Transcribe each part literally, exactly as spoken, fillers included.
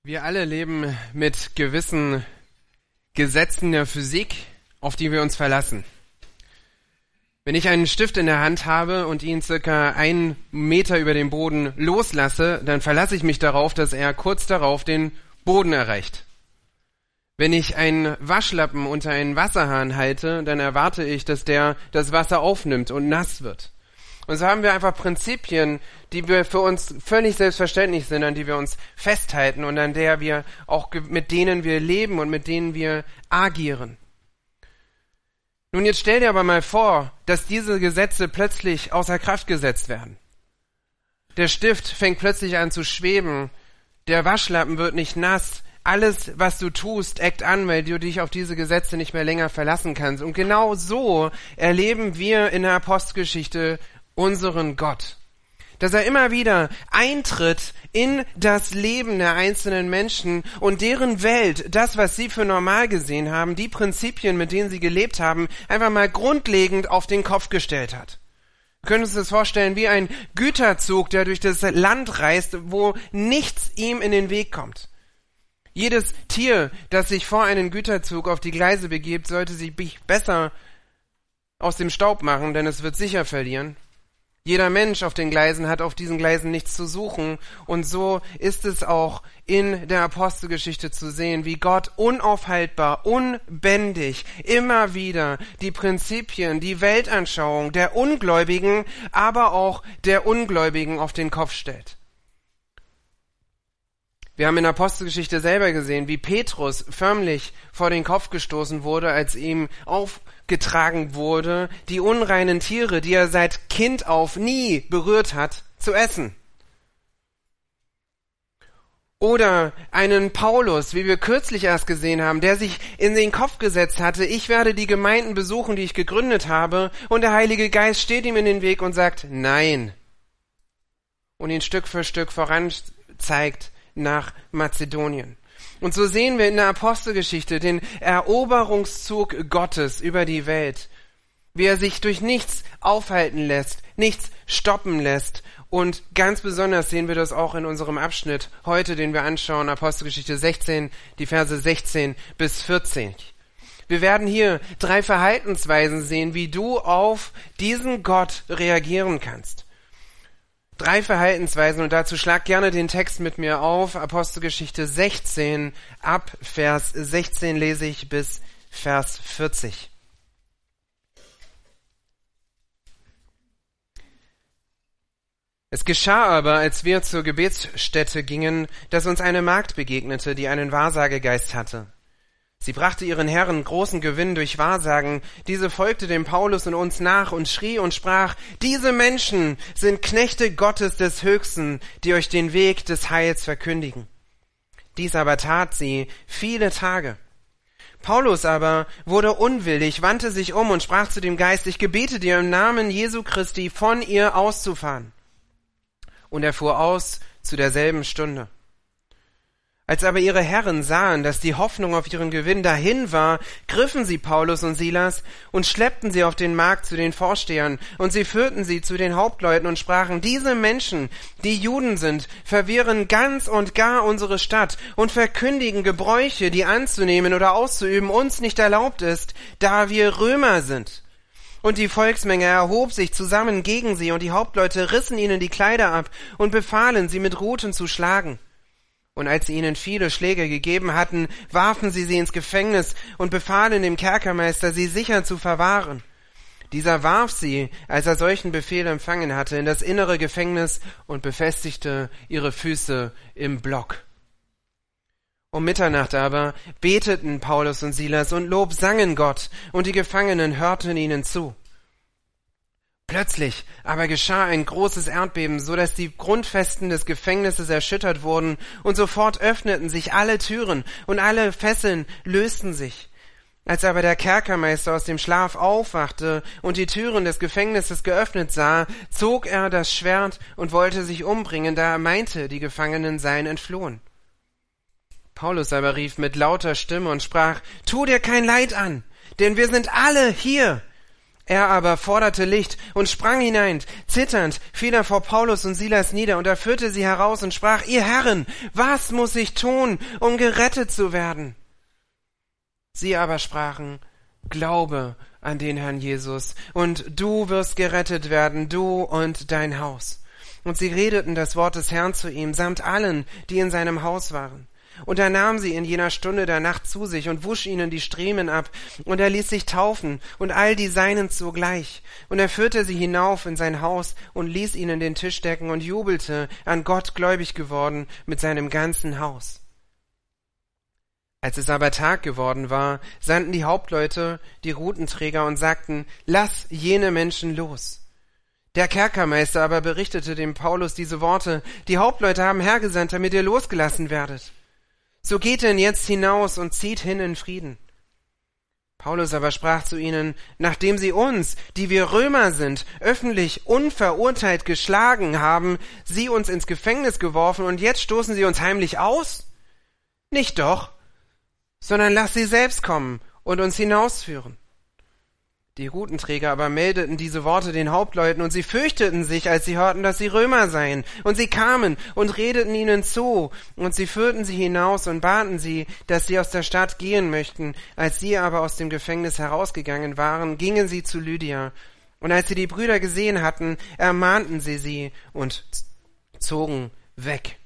Wir alle leben mit gewissen Gesetzen der Physik, auf die wir uns verlassen. Wenn ich einen Stift in der Hand habe und ihn circa einen Meter über den Boden loslasse, dann verlasse ich mich darauf, dass er kurz darauf den Boden erreicht. Wenn ich einen Waschlappen unter einen Wasserhahn halte, dann erwarte ich, dass der das Wasser aufnimmt und nass wird. Und so haben wir einfach Prinzipien, die wir für uns völlig selbstverständlich sind, an die wir uns festhalten und an der wir auch mit denen wir leben und mit denen wir agieren. Nun, jetzt stell dir aber mal vor, dass diese Gesetze plötzlich außer Kraft gesetzt werden. Der Stift fängt plötzlich an zu schweben, der Waschlappen wird nicht nass, alles, was du tust, eckt an, weil du dich auf diese Gesetze nicht mehr länger verlassen kannst. Und genau so erleben wir in der Apostelgeschichte unseren Gott. Dass er immer wieder eintritt in das Leben der einzelnen Menschen und deren Welt, das, was sie für normal gesehen haben, die Prinzipien, mit denen sie gelebt haben, einfach mal grundlegend auf den Kopf gestellt hat. Wir können uns das vorstellen wie ein Güterzug, der durch das Land reist, wo nichts ihm in den Weg kommt. Jedes Tier, das sich vor einen Güterzug auf die Gleise begibt, sollte sich besser aus dem Staub machen, denn es wird sicher verlieren. Jeder Mensch auf den Gleisen hat auf diesen Gleisen nichts zu suchen. Und so ist es auch in der Apostelgeschichte zu sehen, wie Gott unaufhaltbar, unbändig immer wieder die Prinzipien, die Weltanschauung der Ungläubigen, aber auch der Ungläubigen auf den Kopf stellt. Wir haben in der Apostelgeschichte selber gesehen, wie Petrus förmlich vor den Kopf gestoßen wurde, als ihm aufgetragen wurde, die unreinen Tiere, die er seit Kind auf nie berührt hat, zu essen. Oder einen Paulus, wie wir kürzlich erst gesehen haben, der sich in den Kopf gesetzt hatte, ich werde die Gemeinden besuchen, die ich gegründet habe, und der Heilige Geist steht ihm in den Weg und sagt, nein. Und ihn Stück für Stück voran zeigt, nach Mazedonien. Und so sehen wir in der Apostelgeschichte den Eroberungszug Gottes über die Welt, wie er sich durch nichts aufhalten lässt, nichts stoppen lässt. Und ganz besonders sehen wir das auch in unserem Abschnitt heute, den wir anschauen, Apostelgeschichte sechzehn, die Verse sechzehn bis vierzehn. Wir werden hier drei Verhaltensweisen sehen, wie du auf diesen Gott reagieren kannst. Drei Verhaltensweisen, und dazu schlag gerne den Text mit mir auf. Apostelgeschichte sechzehn, ab Vers sechzehn lese ich bis Vers vierzig. Es geschah aber, als wir zur Gebetsstätte gingen, dass uns eine Magd begegnete, die einen Wahrsagegeist hatte. Sie brachte ihren Herren großen Gewinn durch Wahrsagen. Diese folgte dem Paulus und uns nach und schrie und sprach, diese Menschen sind Knechte Gottes des Höchsten, die euch den Weg des Heils verkündigen. Dies aber tat sie viele Tage. Paulus aber wurde unwillig, wandte sich um und sprach zu dem Geist, ich gebete dir im Namen Jesu Christi, von ihr auszufahren. Und er fuhr aus zu derselben Stunde. Als aber ihre Herren sahen, dass die Hoffnung auf ihren Gewinn dahin war, griffen sie Paulus und Silas und schleppten sie auf den Markt zu den Vorstehern, und sie führten sie zu den Hauptleuten und sprachen, diese Menschen, die Juden sind, verwirren ganz und gar unsere Stadt und verkündigen Gebräuche, die anzunehmen oder auszuüben uns nicht erlaubt ist, da wir Römer sind. Und die Volksmenge erhob sich zusammen gegen sie, und die Hauptleute rissen ihnen die Kleider ab und befahlen, sie mit Ruten zu schlagen. Und als sie ihnen viele Schläge gegeben hatten, warfen sie sie ins Gefängnis und befahlen dem Kerkermeister, sie sicher zu verwahren. Dieser warf sie, als er solchen Befehl empfangen hatte, in das innere Gefängnis und befestigte ihre Füße im Block. Um Mitternacht aber beteten Paulus und Silas und Lob sangen Gott, und die Gefangenen hörten ihnen zu. Plötzlich aber geschah ein großes Erdbeben, so dass die Grundfesten des Gefängnisses erschüttert wurden, und sofort öffneten sich alle Türen und alle Fesseln lösten sich. Als aber der Kerkermeister aus dem Schlaf aufwachte und die Türen des Gefängnisses geöffnet sah, zog er das Schwert und wollte sich umbringen, da er meinte, die Gefangenen seien entflohen. Paulus aber rief mit lauter Stimme und sprach, tu dir kein Leid an, denn wir sind alle hier. Er aber forderte Licht und sprang hinein. Zitternd fiel er vor Paulus und Silas nieder, und er führte sie heraus und sprach: Ihr Herren, was muss ich tun, um gerettet zu werden? Sie aber sprachen: Glaube an den Herrn Jesus, und du wirst gerettet werden, du und dein Haus. Und sie redeten das Wort des Herrn zu ihm, samt allen, die in seinem Haus waren. Und er nahm sie in jener Stunde der Nacht zu sich und wusch ihnen die Striemen ab, und er ließ sich taufen, und all die Seinen zugleich. Und er führte sie hinauf in sein Haus und ließ ihnen den Tisch decken und jubelte, an Gott gläubig geworden mit seinem ganzen Haus. Als es aber Tag geworden war, sandten die Hauptleute die Rutenträger und sagten: Lass jene Menschen los. Der Kerkermeister aber berichtete dem Paulus diese Worte: Die Hauptleute haben hergesandt, damit ihr losgelassen werdet. So geht denn jetzt hinaus und zieht hin in Frieden. Paulus aber sprach zu ihnen: Nachdem sie uns, die wir Römer sind, öffentlich unverurteilt geschlagen haben, sie uns ins Gefängnis geworfen, und jetzt stoßen sie uns heimlich aus? Nicht doch, sondern lass sie selbst kommen und uns hinausführen. Die Rutenträger aber meldeten diese Worte den Hauptleuten, und sie fürchteten sich, als sie hörten, dass sie Römer seien. Und sie kamen und redeten ihnen zu, und sie führten sie hinaus und baten sie, dass sie aus der Stadt gehen möchten. Als sie aber aus dem Gefängnis herausgegangen waren, gingen sie zu Lydia. Und als sie die Brüder gesehen hatten, ermahnten sie sie und zogen weg.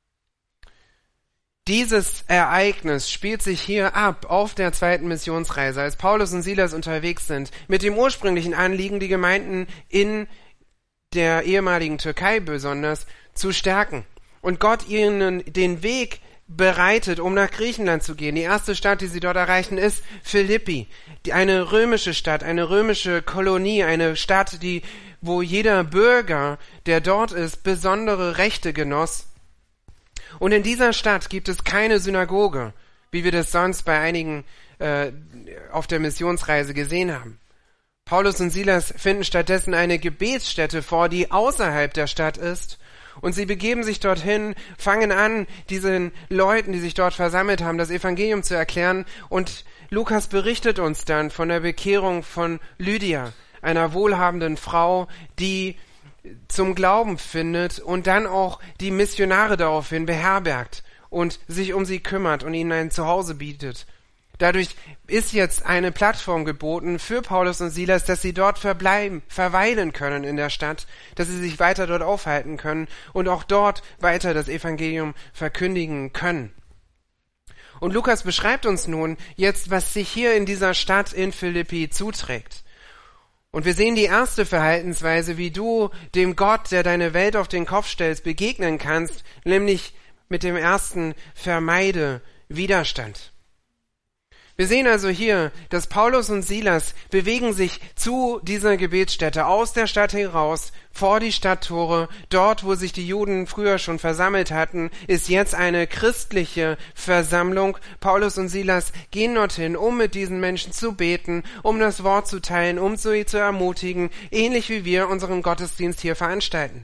Dieses Ereignis spielt sich hier ab auf der zweiten Missionsreise, als Paulus und Silas unterwegs sind, mit dem ursprünglichen Anliegen, die Gemeinden in der ehemaligen Türkei besonders zu stärken. Und Gott ihnen den Weg bereitet, um nach Griechenland zu gehen. Die erste Stadt, die sie dort erreichen, ist Philippi, die, eine römische Stadt, eine römische Kolonie, eine Stadt, die, wo jeder Bürger, der dort ist, besondere Rechte genoss. Und in dieser Stadt gibt es keine Synagoge, wie wir das sonst bei einigen äh, auf der Missionsreise gesehen haben. Paulus und Silas finden stattdessen eine Gebetsstätte vor, die außerhalb der Stadt ist. Und sie begeben sich dorthin, fangen an, diesen Leuten, die sich dort versammelt haben, das Evangelium zu erklären. Und Lukas berichtet uns dann von der Bekehrung von Lydia, einer wohlhabenden Frau, die zum Glauben findet und dann auch die Missionare daraufhin beherbergt und sich um sie kümmert und ihnen ein Zuhause bietet. Dadurch ist jetzt eine Plattform geboten für Paulus und Silas, dass sie dort verbleiben, verweilen können in der Stadt, dass sie sich weiter dort aufhalten können und auch dort weiter das Evangelium verkündigen können. Und Lukas beschreibt uns nun jetzt, was sich hier in dieser Stadt in Philippi zuträgt. Und wir sehen die erste Verhaltensweise, wie du dem Gott, der deine Welt auf den Kopf stellst, begegnen kannst, nämlich mit dem ersten: Vermeide Widerstand. Wir sehen also hier, dass Paulus und Silas bewegen sich zu dieser Gebetsstätte, aus der Stadt heraus, vor die Stadttore. Dort, wo sich die Juden früher schon versammelt hatten, ist jetzt eine christliche Versammlung. Paulus und Silas gehen dorthin, um mit diesen Menschen zu beten, um das Wort zu teilen, um sie zu ermutigen, ähnlich wie wir unseren Gottesdienst hier veranstalten.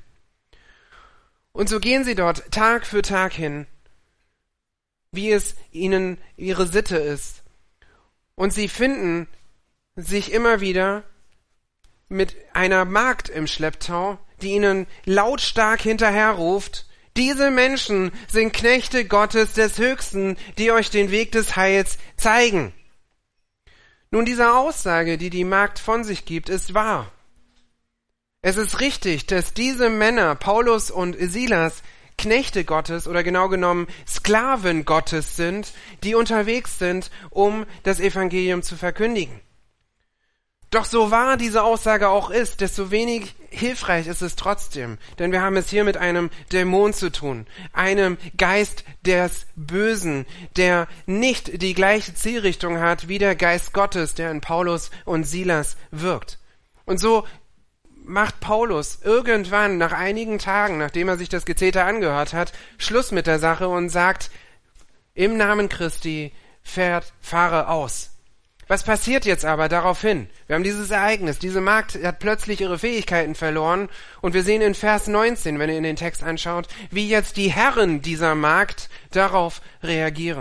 Und so gehen sie dort Tag für Tag hin, wie es ihnen ihre Sitte ist. Und sie finden sich immer wieder mit einer Magd im Schlepptau, die ihnen lautstark hinterherruft: Diese Menschen sind Knechte Gottes des Höchsten, die euch den Weg des Heils zeigen. Nun, diese Aussage, die die Magd von sich gibt, ist wahr. Es ist richtig, dass diese Männer, Paulus und Silas, Knechte Gottes oder genau genommen Sklaven Gottes sind, die unterwegs sind, um das Evangelium zu verkündigen. Doch so wahr diese Aussage auch ist, desto wenig hilfreich ist es trotzdem, denn wir haben es hier mit einem Dämon zu tun, einem Geist des Bösen, der nicht die gleiche Zielrichtung hat wie der Geist Gottes, der in Paulus und Silas wirkt. Und so macht Paulus irgendwann nach einigen Tagen, nachdem er sich das Gezeter angehört hat, Schluss mit der Sache und sagt: Im Namen Christi fährt, fahre aus. Was passiert jetzt aber daraufhin? Wir haben dieses Ereignis, diese Magd hat plötzlich ihre Fähigkeiten verloren und wir sehen in Vers neunzehn, wenn ihr in den Text anschaut, wie jetzt die Herren dieser Magd darauf reagieren.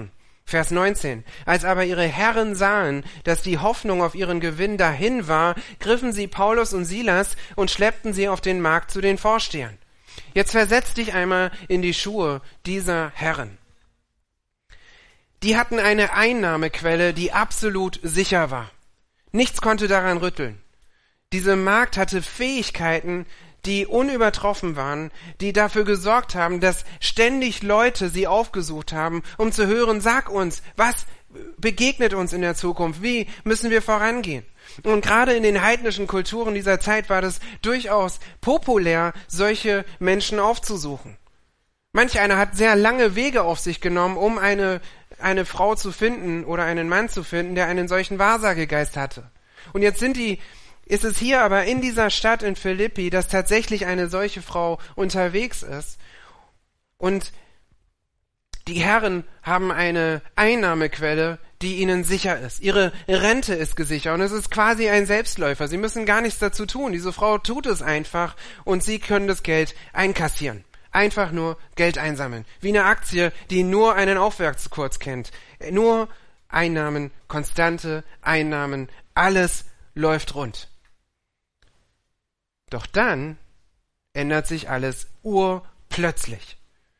Vers neunzehn. Als aber ihre Herren sahen, dass die Hoffnung auf ihren Gewinn dahin war, griffen sie Paulus und Silas und schleppten sie auf den Markt zu den Vorstehern. Jetzt versetz dich einmal in die Schuhe dieser Herren. Die hatten eine Einnahmequelle, die absolut sicher war. Nichts konnte daran rütteln. Diese Magd hatte Fähigkeiten, die unübertroffen waren, die dafür gesorgt haben, dass ständig Leute sie aufgesucht haben, um zu hören, sag uns, was begegnet uns in der Zukunft, wie müssen wir vorangehen? Und gerade in den heidnischen Kulturen dieser Zeit war das durchaus populär, solche Menschen aufzusuchen. Manch einer hat sehr lange Wege auf sich genommen, um eine, eine Frau zu finden oder einen Mann zu finden, der einen solchen Wahrsagegeist hatte. Und jetzt sind die ist es hier aber in dieser Stadt in Philippi, dass tatsächlich eine solche Frau unterwegs ist. Und die Herren haben eine Einnahmequelle, die ihnen sicher ist. Ihre Rente ist gesichert und es ist quasi ein Selbstläufer. Sie müssen gar nichts dazu tun. Diese Frau tut es einfach und sie können das Geld einkassieren. Einfach nur Geld einsammeln. Wie eine Aktie, die nur einen Aufwärtskurs kennt. Nur Einnahmen, konstante Einnahmen, alles läuft rund. Doch dann ändert sich alles urplötzlich.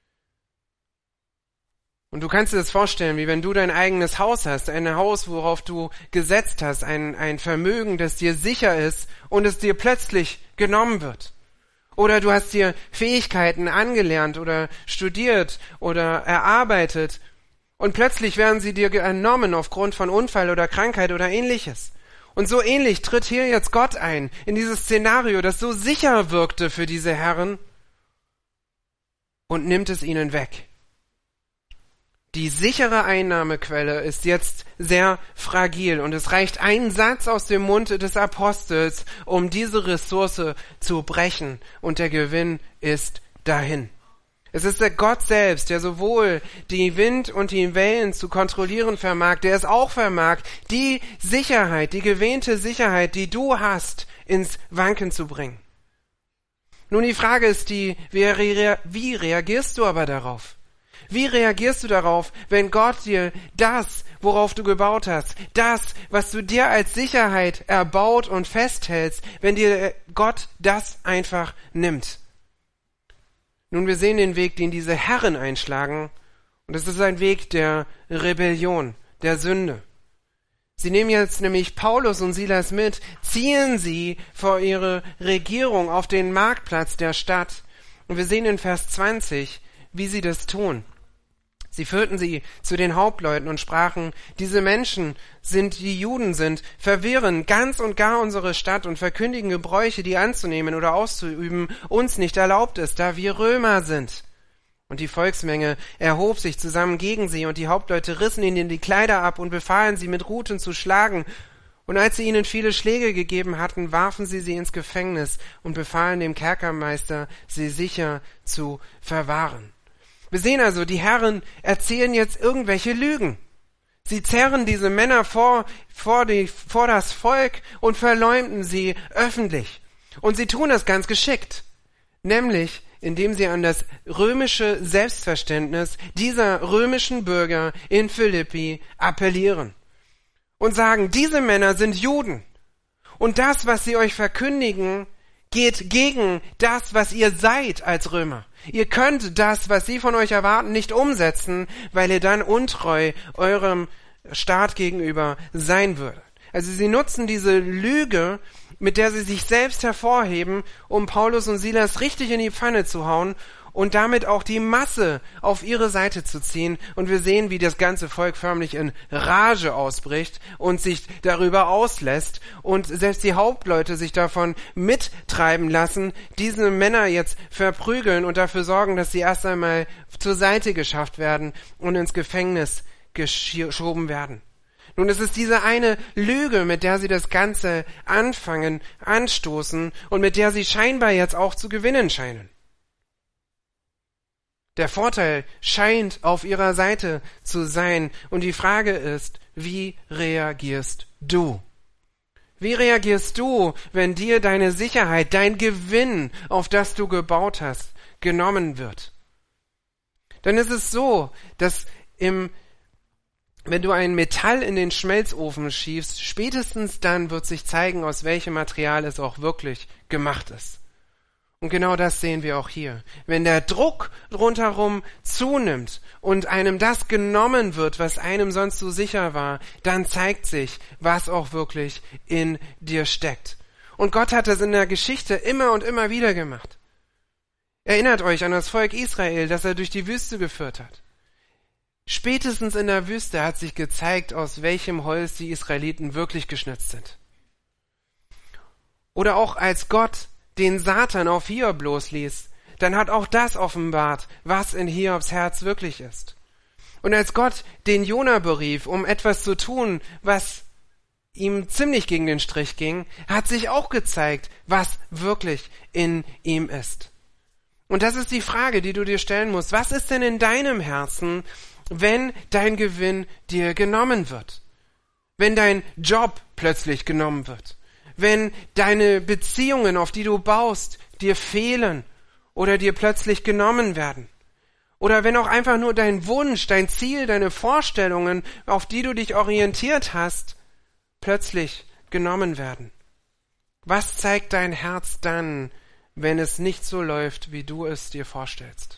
Und du kannst dir das vorstellen, wie wenn du dein eigenes Haus hast, ein Haus, worauf du gesetzt hast, ein, ein Vermögen, das dir sicher ist und es dir plötzlich genommen wird. Oder du hast dir Fähigkeiten angelernt oder studiert oder erarbeitet und plötzlich werden sie dir entnommen aufgrund von Unfall oder Krankheit oder ähnliches. Und so ähnlich tritt hier jetzt Gott ein, in dieses Szenario, das so sicher wirkte für diese Herren und nimmt es ihnen weg. Die sichere Einnahmequelle ist jetzt sehr fragil und es reicht ein Satz aus dem Mund des Apostels, um diese Ressource zu brechen und der Gewinn ist dahin. Es ist der Gott selbst, der sowohl die Wind und die Wellen zu kontrollieren vermag, der es auch vermag, die Sicherheit, die gewähnte Sicherheit, die du hast, ins Wanken zu bringen. Nun, die Frage ist die, wie reagierst du aber darauf? Wie reagierst du darauf, wenn Gott dir das, worauf du gebaut hast, das, was du dir als Sicherheit erbaut und festhältst, wenn dir Gott das einfach nimmt? Nun, wir sehen den Weg, den diese Herren einschlagen, und es ist ein Weg der Rebellion, der Sünde. Sie nehmen jetzt nämlich Paulus und Silas mit, ziehen sie vor ihre Regierung auf den Marktplatz der Stadt. Und wir sehen in Vers zwanzig, wie sie das tun. Sie führten sie zu den Hauptleuten und sprachen, diese Menschen sind, die Juden sind, verwirren ganz und gar unsere Stadt und verkündigen Gebräuche, die anzunehmen oder auszuüben uns nicht erlaubt ist, da wir Römer sind. Und die Volksmenge erhob sich zusammen gegen sie und die Hauptleute rissen ihnen die Kleider ab und befahlen sie mit Ruten zu schlagen. Und als sie ihnen viele Schläge gegeben hatten, warfen sie sie ins Gefängnis und befahlen dem Kerkermeister, sie sicher zu verwahren. Wir sehen also, die Herren erzählen jetzt irgendwelche Lügen. Sie zerren diese Männer vor, vor, die, vor das Volk und verleumden sie öffentlich. Und sie tun das ganz geschickt. Nämlich, indem sie an das römische Selbstverständnis dieser römischen Bürger in Philippi appellieren. Und sagen, diese Männer sind Juden. Und das, was sie euch verkündigen, geht gegen das, was ihr seid als Römer. Ihr könnt das, was sie von euch erwarten, nicht umsetzen, weil ihr dann untreu eurem Staat gegenüber sein würdet. Also sie nutzen diese Lüge, mit der sie sich selbst hervorheben, um Paulus und Silas richtig in die Pfanne zu hauen und damit auch die Masse auf ihre Seite zu ziehen. Und wir sehen, wie das ganze Volk förmlich in Rage ausbricht und sich darüber auslässt und selbst die Hauptleute sich davon mittreiben lassen, diese Männer jetzt verprügeln und dafür sorgen, dass sie erst einmal zur Seite geschafft werden und ins Gefängnis geschoben werden. Nun, es ist diese eine Lüge, mit der sie das Ganze anfangen, anstoßen und mit der sie scheinbar jetzt auch zu gewinnen scheinen. Der Vorteil scheint auf ihrer Seite zu sein. Und die Frage ist, wie reagierst du? Wie reagierst du, wenn dir deine Sicherheit, dein Gewinn, auf das du gebaut hast, genommen wird? Dann ist es so, dass im wenn du ein Metall in den Schmelzofen schiebst, spätestens dann wird sich zeigen, aus welchem Material es auch wirklich gemacht ist. Und genau das sehen wir auch hier. Wenn der Druck rundherum zunimmt und einem das genommen wird, was einem sonst so sicher war, dann zeigt sich, was auch wirklich in dir steckt. Und Gott hat das in der Geschichte immer und immer wieder gemacht. Erinnert euch an das Volk Israel, das er durch die Wüste geführt hat. Spätestens in der Wüste hat sich gezeigt, aus welchem Holz die Israeliten wirklich geschnitzt sind. Oder auch als Gott den Satan auf Hiob losließ, dann hat auch das offenbart, was in Hiobs Herz wirklich ist. Und als Gott den Jona berief, um etwas zu tun, was ihm ziemlich gegen den Strich ging, hat sich auch gezeigt, was wirklich in ihm ist. Und das ist die Frage, die du dir stellen musst. Was ist denn in deinem Herzen, wenn dein Gewinn dir genommen wird? Wenn dein Job plötzlich genommen wird? Wenn deine Beziehungen, auf die du baust, dir fehlen oder dir plötzlich genommen werden? Oder wenn auch einfach nur dein Wunsch, dein Ziel, deine Vorstellungen, auf die du dich orientiert hast, plötzlich genommen werden? Was zeigt dein Herz dann, wenn es nicht so läuft, wie du es dir vorstellst?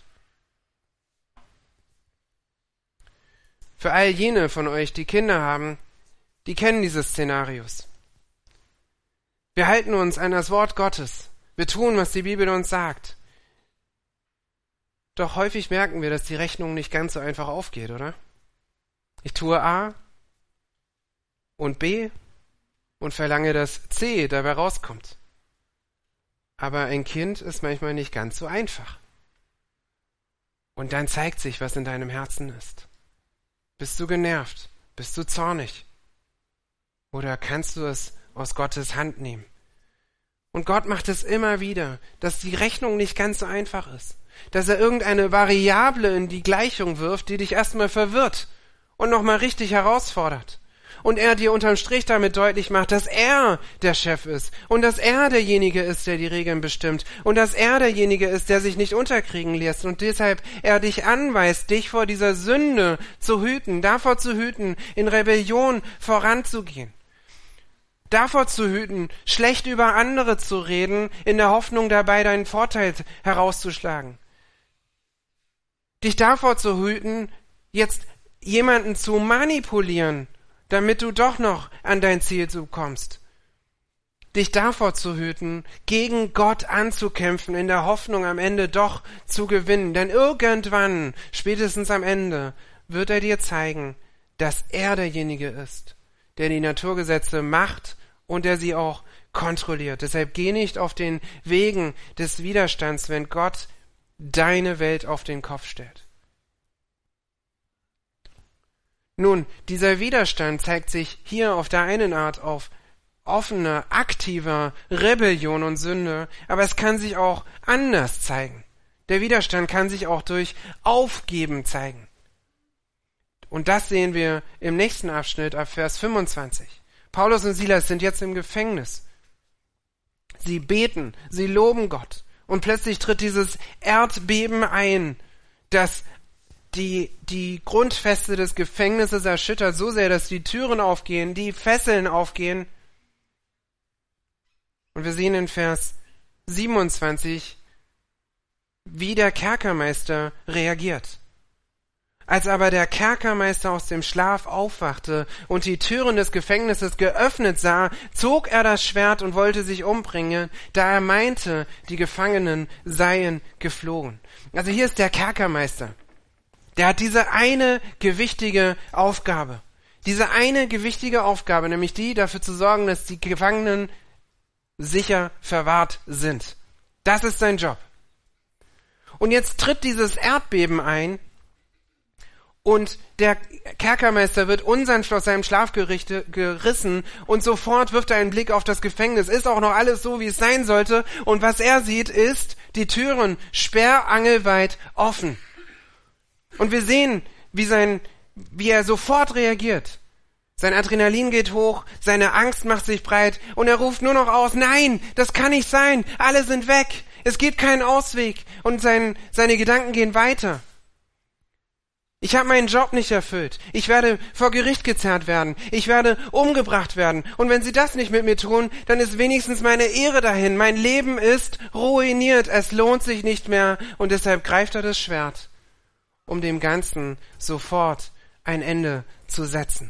Für all jene von euch, die Kinder haben, die kennen diese Szenarios. Wir halten uns an das Wort Gottes. Wir tun, was die Bibel uns sagt. Doch häufig merken wir, dass die Rechnung nicht ganz so einfach aufgeht, oder? Ich tue A und B und verlange, dass C dabei rauskommt. Aber ein Kind ist manchmal nicht ganz so einfach. Und dann zeigt sich, was in deinem Herzen ist. Bist du genervt? Bist du zornig? Oder kannst du es aus Gottes Hand nehmen? Und Gott macht es immer wieder, dass die Rechnung nicht ganz so einfach ist. Dass er irgendeine Variable in die Gleichung wirft, die dich erstmal verwirrt und nochmal richtig herausfordert. Und er dir unterm Strich damit deutlich macht, dass er der Chef ist und dass er derjenige ist, der die Regeln bestimmt und dass er derjenige ist, der sich nicht unterkriegen lässt und deshalb er dich anweist, dich vor dieser Sünde zu hüten, davor zu hüten, in Rebellion voranzugehen. Davor zu hüten, schlecht über andere zu reden, in der Hoffnung dabei deinen Vorteil herauszuschlagen. Dich davor zu hüten, jetzt jemanden zu manipulieren, damit du doch noch an dein Ziel kommst. Dich davor zu hüten, gegen Gott anzukämpfen, in der Hoffnung am Ende doch zu gewinnen. Denn irgendwann, spätestens am Ende, wird er dir zeigen, dass er derjenige ist, der die Naturgesetze macht und der sie auch kontrolliert. Deshalb geh nicht auf den Wegen des Widerstands, wenn Gott deine Welt auf den Kopf stellt. Nun, dieser Widerstand zeigt sich hier auf der einen Art auf offener, aktiver Rebellion und Sünde, aber es kann sich auch anders zeigen. Der Widerstand kann sich auch durch Aufgeben zeigen. Und das sehen wir im nächsten Abschnitt ab Vers fünfundzwanzig. Paulus und Silas sind jetzt im Gefängnis. Sie beten, sie loben Gott. Und plötzlich tritt dieses Erdbeben ein, das die, die Grundfeste des Gefängnisses erschüttert so sehr, dass die Türen aufgehen, die Fesseln aufgehen. Und wir sehen in Vers siebenundzwanzig, wie der Kerkermeister reagiert. Als aber der Kerkermeister aus dem Schlaf aufwachte und die Türen des Gefängnisses geöffnet sah, zog er das Schwert und wollte sich umbringen, da er meinte, die Gefangenen seien geflohen. Also hier ist der Kerkermeister. Der hat diese eine gewichtige Aufgabe. Diese eine gewichtige Aufgabe, nämlich die, dafür zu sorgen, dass die Gefangenen sicher verwahrt sind. Das ist sein Job. Und jetzt tritt dieses Erdbeben ein und der Kerkermeister wird unsanft aus seinem Schlaf gerissen und sofort wirft er einen Blick auf das Gefängnis. Ist auch noch alles so, wie es sein sollte. Und was er sieht, ist die Türen sperrangelweit offen. Und wir sehen, wie sein, wie er sofort reagiert. Sein Adrenalin geht hoch, seine Angst macht sich breit und er ruft nur noch aus, nein, das kann nicht sein, alle sind weg, es gibt keinen Ausweg und sein, seine Gedanken gehen weiter. Ich habe meinen Job nicht erfüllt. Ich werde vor Gericht gezerrt werden. Ich werde umgebracht werden. Und wenn sie das nicht mit mir tun, dann ist wenigstens meine Ehre dahin. Mein Leben ist ruiniert. Es lohnt sich nicht mehr. Und deshalb greift er das Schwert, um dem Ganzen sofort ein Ende zu setzen.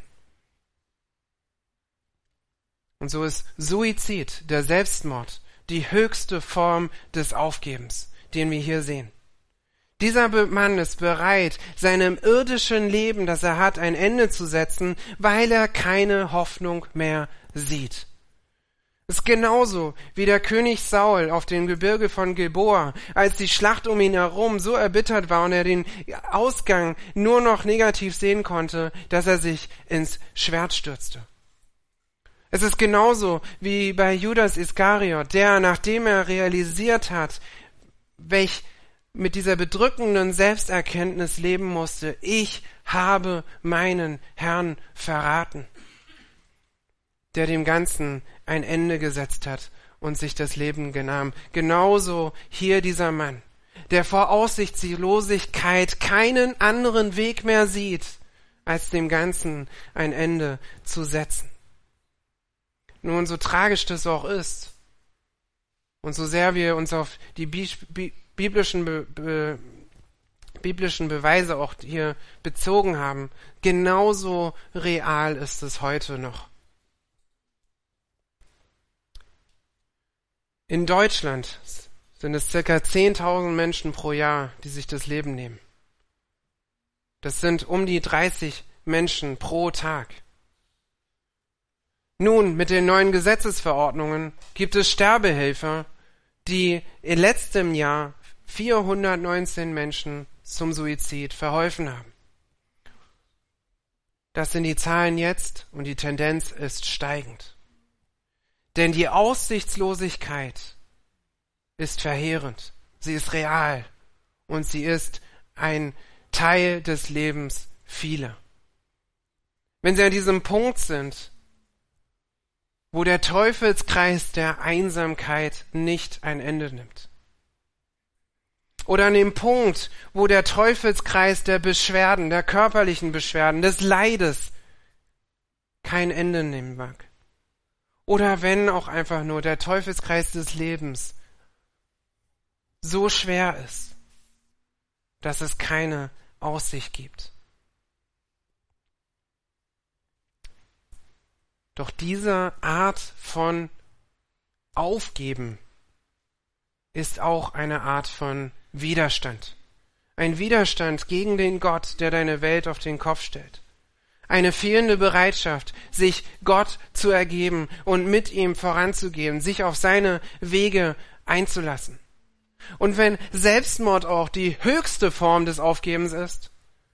Und so ist Suizid, der Selbstmord, die höchste Form des Aufgebens, den wir hier sehen. Dieser Mann ist bereit, seinem irdischen Leben, das er hat, ein Ende zu setzen, weil er keine Hoffnung mehr sieht. Es ist genauso wie der König Saul auf dem Gebirge von Gilboa, als die Schlacht um ihn herum so erbittert war und er den Ausgang nur noch negativ sehen konnte, dass er sich ins Schwert stürzte. Es ist genauso wie bei Judas Iskariot, der, nachdem er realisiert hat, welch mit dieser bedrückenden Selbsterkenntnis leben musste, ich habe meinen Herrn verraten, der dem Ganzen ein Ende gesetzt hat und sich das Leben genahm. Genauso hier dieser Mann, der vor Aussichtslosigkeit keinen anderen Weg mehr sieht, als dem Ganzen ein Ende zu setzen. Nun, so tragisch das auch ist und so sehr wir uns auf die Bi- Bi- biblischen, Be- Be- biblischen Beweise auch hier bezogen haben, genauso real ist es heute noch. In Deutschland sind es circa zehntausend Menschen pro Jahr, die sich das Leben nehmen. Das sind um die dreißig Menschen pro Tag. Nun, mit den neuen Gesetzesverordnungen gibt es Sterbehelfer, die in letztem Jahr vierhundertneunzehn Menschen zum Suizid verholfen haben. Das sind die Zahlen jetzt und die Tendenz ist steigend. Denn die Aussichtslosigkeit ist verheerend, sie ist real und sie ist ein Teil des Lebens vieler. Wenn sie an diesem Punkt sind, wo der Teufelskreis der Einsamkeit nicht ein Ende nimmt. Oder an dem Punkt, wo der Teufelskreis der Beschwerden, der körperlichen Beschwerden, des Leides kein Ende nehmen mag. Oder wenn auch einfach nur der Teufelskreis des Lebens so schwer ist, dass es keine Aussicht gibt. Doch diese Art von Aufgeben ist auch eine Art von Widerstand. Ein Widerstand gegen den Gott, der deine Welt auf den Kopf stellt. Eine fehlende Bereitschaft, sich Gott zu ergeben und mit ihm voranzugehen, sich auf seine Wege einzulassen. Und wenn Selbstmord auch die höchste Form des Aufgebens ist,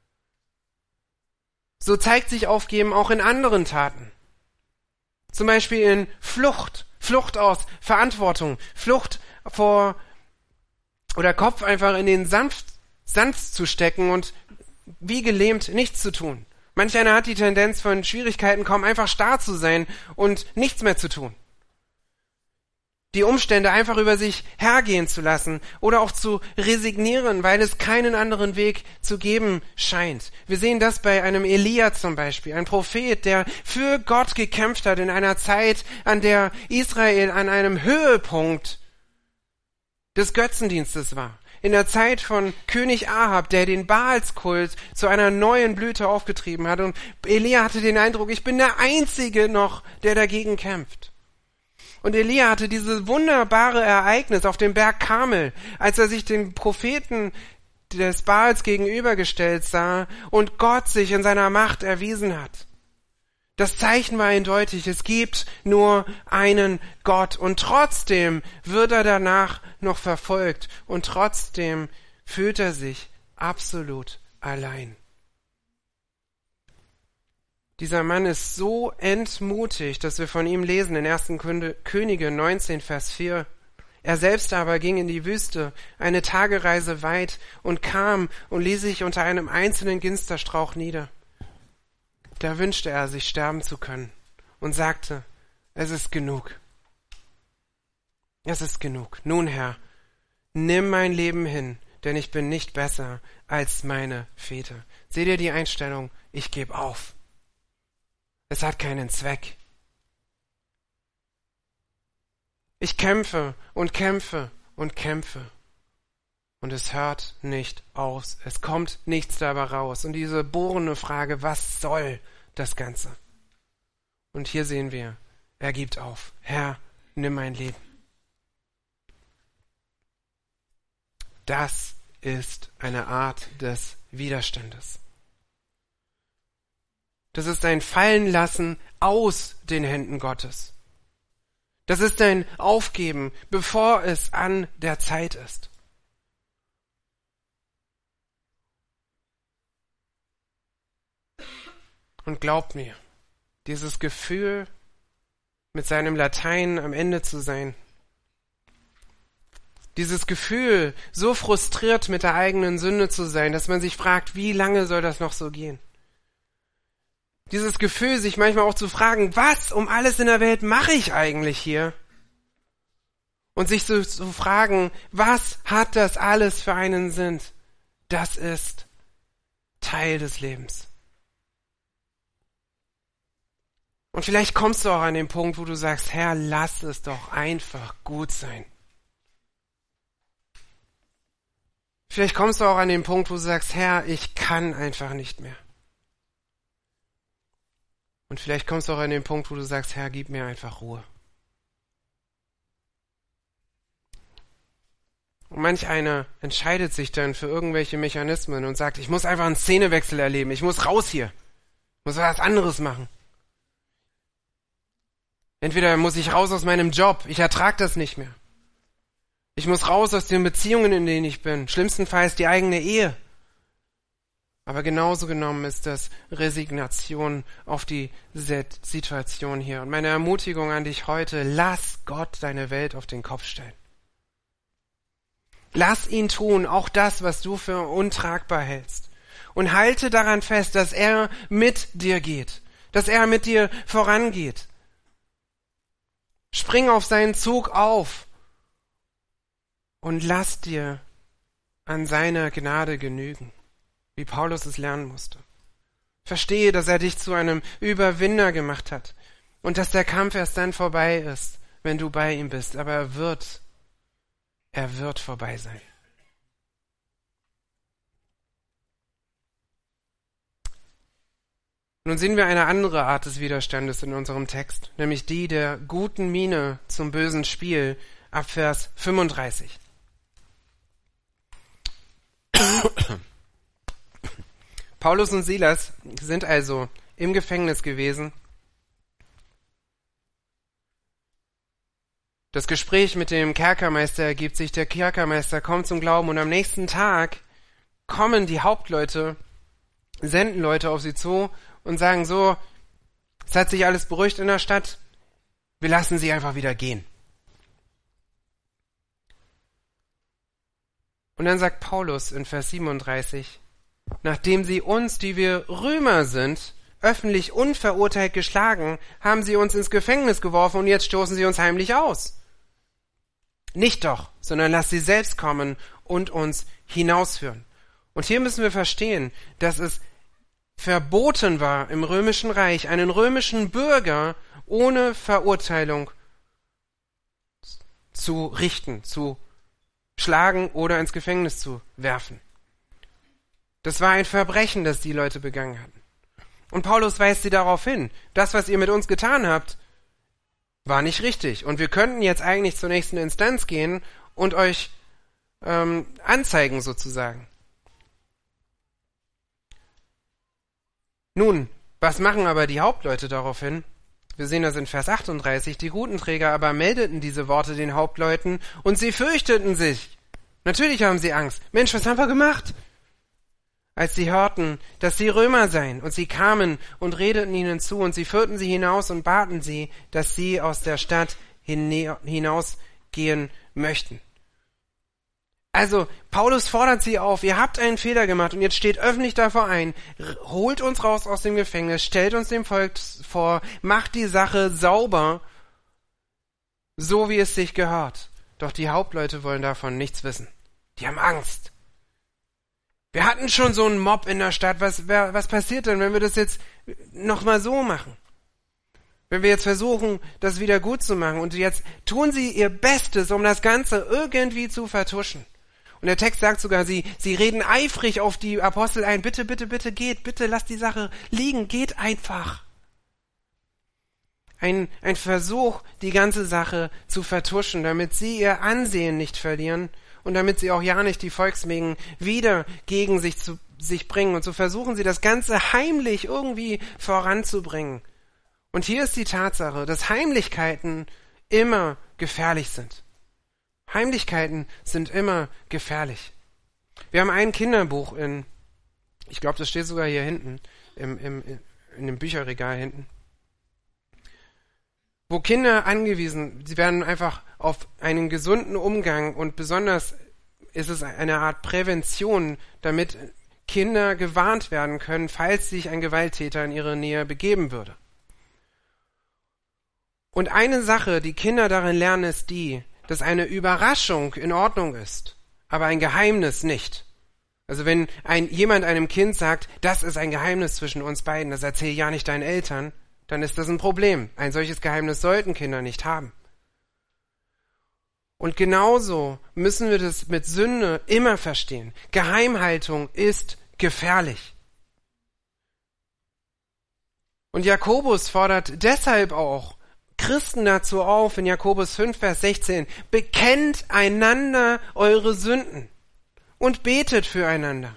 so zeigt sich Aufgeben auch in anderen Taten. Zum Beispiel in Flucht, Flucht aus Verantwortung, Flucht vor oder Kopf einfach in den Sanft, Sand zu stecken und wie gelähmt nichts zu tun. Manch einer hat die Tendenz, von Schwierigkeiten kaum einfach starr zu sein und nichts mehr zu tun. Die Umstände einfach über sich hergehen zu lassen oder auch zu resignieren, weil es keinen anderen Weg zu geben scheint. Wir sehen das bei einem Elia zum Beispiel, ein Prophet, der für Gott gekämpft hat in einer Zeit, an der Israel an einem Höhepunkt des Götzendienstes war. In der Zeit von König Ahab, der den Baalskult zu einer neuen Blüte aufgetrieben hat. Und Elia hatte den Eindruck, ich bin der Einzige noch, der dagegen kämpft. Und Elia hatte dieses wunderbare Ereignis auf dem Berg Karmel, als er sich den Propheten des Baals gegenübergestellt sah und Gott sich in seiner Macht erwiesen hat. Das Zeichen war eindeutig, es gibt nur einen Gott und trotzdem wird er danach noch verfolgt und trotzdem fühlt er sich absolut allein. Dieser Mann ist so entmutigt, dass wir von ihm lesen in ersten Könige neunzehn, Vers vier. Er selbst aber ging in die Wüste, eine Tagereise weit, und kam und ließ sich unter einem einzelnen Ginsterstrauch nieder. Da wünschte er, sich sterben zu können und sagte, es ist genug. Es ist genug. Nun, Herr, nimm mein Leben hin, denn ich bin nicht besser als meine Väter. Seht ihr die Einstellung? Ich gebe auf. Es hat keinen Zweck. Ich kämpfe und kämpfe und kämpfe. Und es hört nicht aus. Es kommt nichts dabei raus. Und diese bohrende Frage, was soll das Ganze? Und hier sehen wir, er gibt auf. Herr, nimm mein Leben. Das ist eine Art des Widerstandes. Das ist ein Fallenlassen aus den Händen Gottes. Das ist ein Aufgeben, bevor es an der Zeit ist. Und glaubt mir, dieses Gefühl, mit seinem Latein am Ende zu sein, dieses Gefühl, so frustriert mit der eigenen Sünde zu sein, dass man sich fragt, wie lange soll das noch so gehen? Dieses Gefühl, sich manchmal auch zu fragen, was um alles in der Welt mache ich eigentlich hier? Und sich zu, zu fragen, was hat das alles für einen Sinn? Das ist Teil des Lebens. Und vielleicht kommst du auch an den Punkt, wo du sagst, Herr, lass es doch einfach gut sein. Vielleicht kommst du auch an den Punkt, wo du sagst, Herr, ich kann einfach nicht mehr. Und vielleicht kommst du auch an den Punkt, wo du sagst, Herr, gib mir einfach Ruhe. Und manch einer entscheidet sich dann für irgendwelche Mechanismen und sagt, ich muss einfach einen Szenewechsel erleben, ich muss raus hier, ich muss was anderes machen. Entweder muss ich raus aus meinem Job, ich ertrage das nicht mehr. Ich muss raus aus den Beziehungen, in denen ich bin. Schlimmstenfalls die eigene Ehe. Aber genauso genommen ist das Resignation auf die Situation hier. Und meine Ermutigung an dich heute, lass Gott deine Welt auf den Kopf stellen. Lass ihn tun, auch das, was du für untragbar hältst. Und halte daran fest, dass er mit dir geht, dass er mit dir vorangeht. Spring auf seinen Zug auf und lass dir an seiner Gnade genügen, wie Paulus es lernen musste. Verstehe, dass er dich zu einem Überwinder gemacht hat und dass der Kampf erst dann vorbei ist, wenn du bei ihm bist. Aber er wird, er wird vorbei sein. Nun sehen wir eine andere Art des Widerstandes in unserem Text, nämlich die der guten Miene zum bösen Spiel ab Vers fünfunddreißig. Paulus und Silas sind also im Gefängnis gewesen. Das Gespräch mit dem Kerkermeister ergibt sich, der Kerkermeister kommt zum Glauben und am nächsten Tag kommen die Hauptleute, senden Leute auf sie zu und sagen so, es hat sich alles beruhigt in der Stadt, wir lassen sie einfach wieder gehen. Und dann sagt Paulus in Vers siebenunddreißig, nachdem sie uns, die wir Römer sind, öffentlich unverurteilt geschlagen, haben sie uns ins Gefängnis geworfen und jetzt stoßen sie uns heimlich aus. Nicht doch, sondern lass sie selbst kommen und uns hinausführen. Und hier müssen wir verstehen, dass es verboten war, im Römischen Reich einen römischen Bürger ohne Verurteilung zu richten, zu schlagen oder ins Gefängnis zu werfen. Das war ein Verbrechen, das die Leute begangen hatten. Und Paulus weist sie darauf hin, das, was ihr mit uns getan habt, war nicht richtig. Und wir könnten jetzt eigentlich zur nächsten Instanz gehen und euch ähm, anzeigen sozusagen. Nun, was machen aber die Hauptleute daraufhin? Wir sehen das in Vers achtunddreißig. Die Hutenträger aber meldeten diese Worte den Hauptleuten und sie fürchteten sich. Natürlich haben sie Angst. Mensch, was haben wir gemacht? Als sie hörten, dass sie Römer seien, und sie kamen und redeten ihnen zu, und sie führten sie hinaus und baten sie, dass sie aus der Stadt hinausgehen möchten. Also, Paulus fordert sie auf, ihr habt einen Fehler gemacht und jetzt steht öffentlich davor ein, holt uns raus aus dem Gefängnis, stellt uns dem Volk vor, macht die Sache sauber, so wie es sich gehört. Doch die Hauptleute wollen davon nichts wissen. Die haben Angst. Wir hatten schon so einen Mob in der Stadt. Was, wer, was passiert denn, wenn wir das jetzt nochmal so machen? Wenn wir jetzt versuchen, das wieder gut zu machen und jetzt tun sie ihr Bestes, um das Ganze irgendwie zu vertuschen. Und der Text sagt sogar, sie, sie reden eifrig auf die Apostel ein. Bitte, bitte, bitte geht, bitte lasst die Sache liegen, geht einfach. Ein, ein Versuch, die ganze Sache zu vertuschen, damit sie ihr Ansehen nicht verlieren und damit sie auch ja nicht die Volksmengen wieder gegen sich zu sich bringen. Und so versuchen sie, das Ganze heimlich irgendwie voranzubringen. Und hier ist die Tatsache, dass Heimlichkeiten immer gefährlich sind. Heimlichkeiten sind immer gefährlich. Wir haben ein Kinderbuch in, ich glaube, das steht sogar hier hinten, im, im, in dem Bücherregal hinten, wo Kinder angewiesen, sie werden einfach auf einen gesunden Umgang und besonders ist es eine Art Prävention, damit Kinder gewarnt werden können, falls sich ein Gewalttäter in ihre Nähe begeben würde. Und eine Sache, die Kinder darin lernen, ist die, dass eine Überraschung in Ordnung ist, aber ein Geheimnis nicht. Also wenn ein, jemand einem Kind sagt, das ist ein Geheimnis zwischen uns beiden, das erzähl ja nicht deinen Eltern, dann ist das ein Problem. Ein solches Geheimnis sollten Kinder nicht haben. Und genauso müssen wir das mit Sünde immer verstehen. Geheimhaltung ist gefährlich. Und Jakobus fordert deshalb auch Christen dazu auf, in Jakobus fünf, Vers sechzehn, bekennt einander eure Sünden und betet füreinander.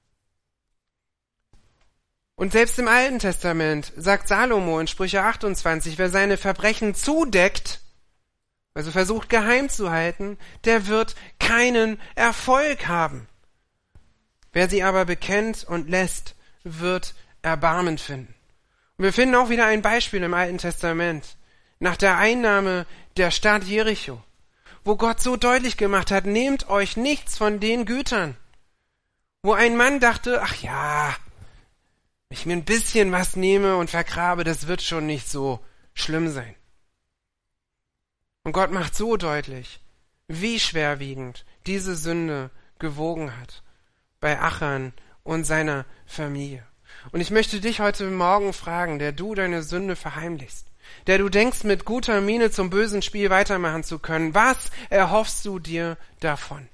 Und selbst im Alten Testament sagt Salomo in Sprüche achtundzwanzig, wer seine Verbrechen zudeckt, also versucht geheim zu halten, der wird keinen Erfolg haben. Wer sie aber bekennt und lässt, wird Erbarmen finden. Und wir finden auch wieder ein Beispiel im Alten Testament. Nach der Einnahme der Stadt Jericho, wo Gott so deutlich gemacht hat, nehmt euch nichts von den Gütern. Wo ein Mann dachte, ach ja, wenn ich mir ein bisschen was nehme und vergrabe, das wird schon nicht so schlimm sein. Und Gott macht so deutlich, wie schwerwiegend diese Sünde gewogen hat bei Achan und seiner Familie. Und ich möchte dich heute Morgen fragen, der du deine Sünde verheimlichst, der du denkst, mit guter Miene zum bösen Spiel weitermachen zu können, was erhoffst du dir davon?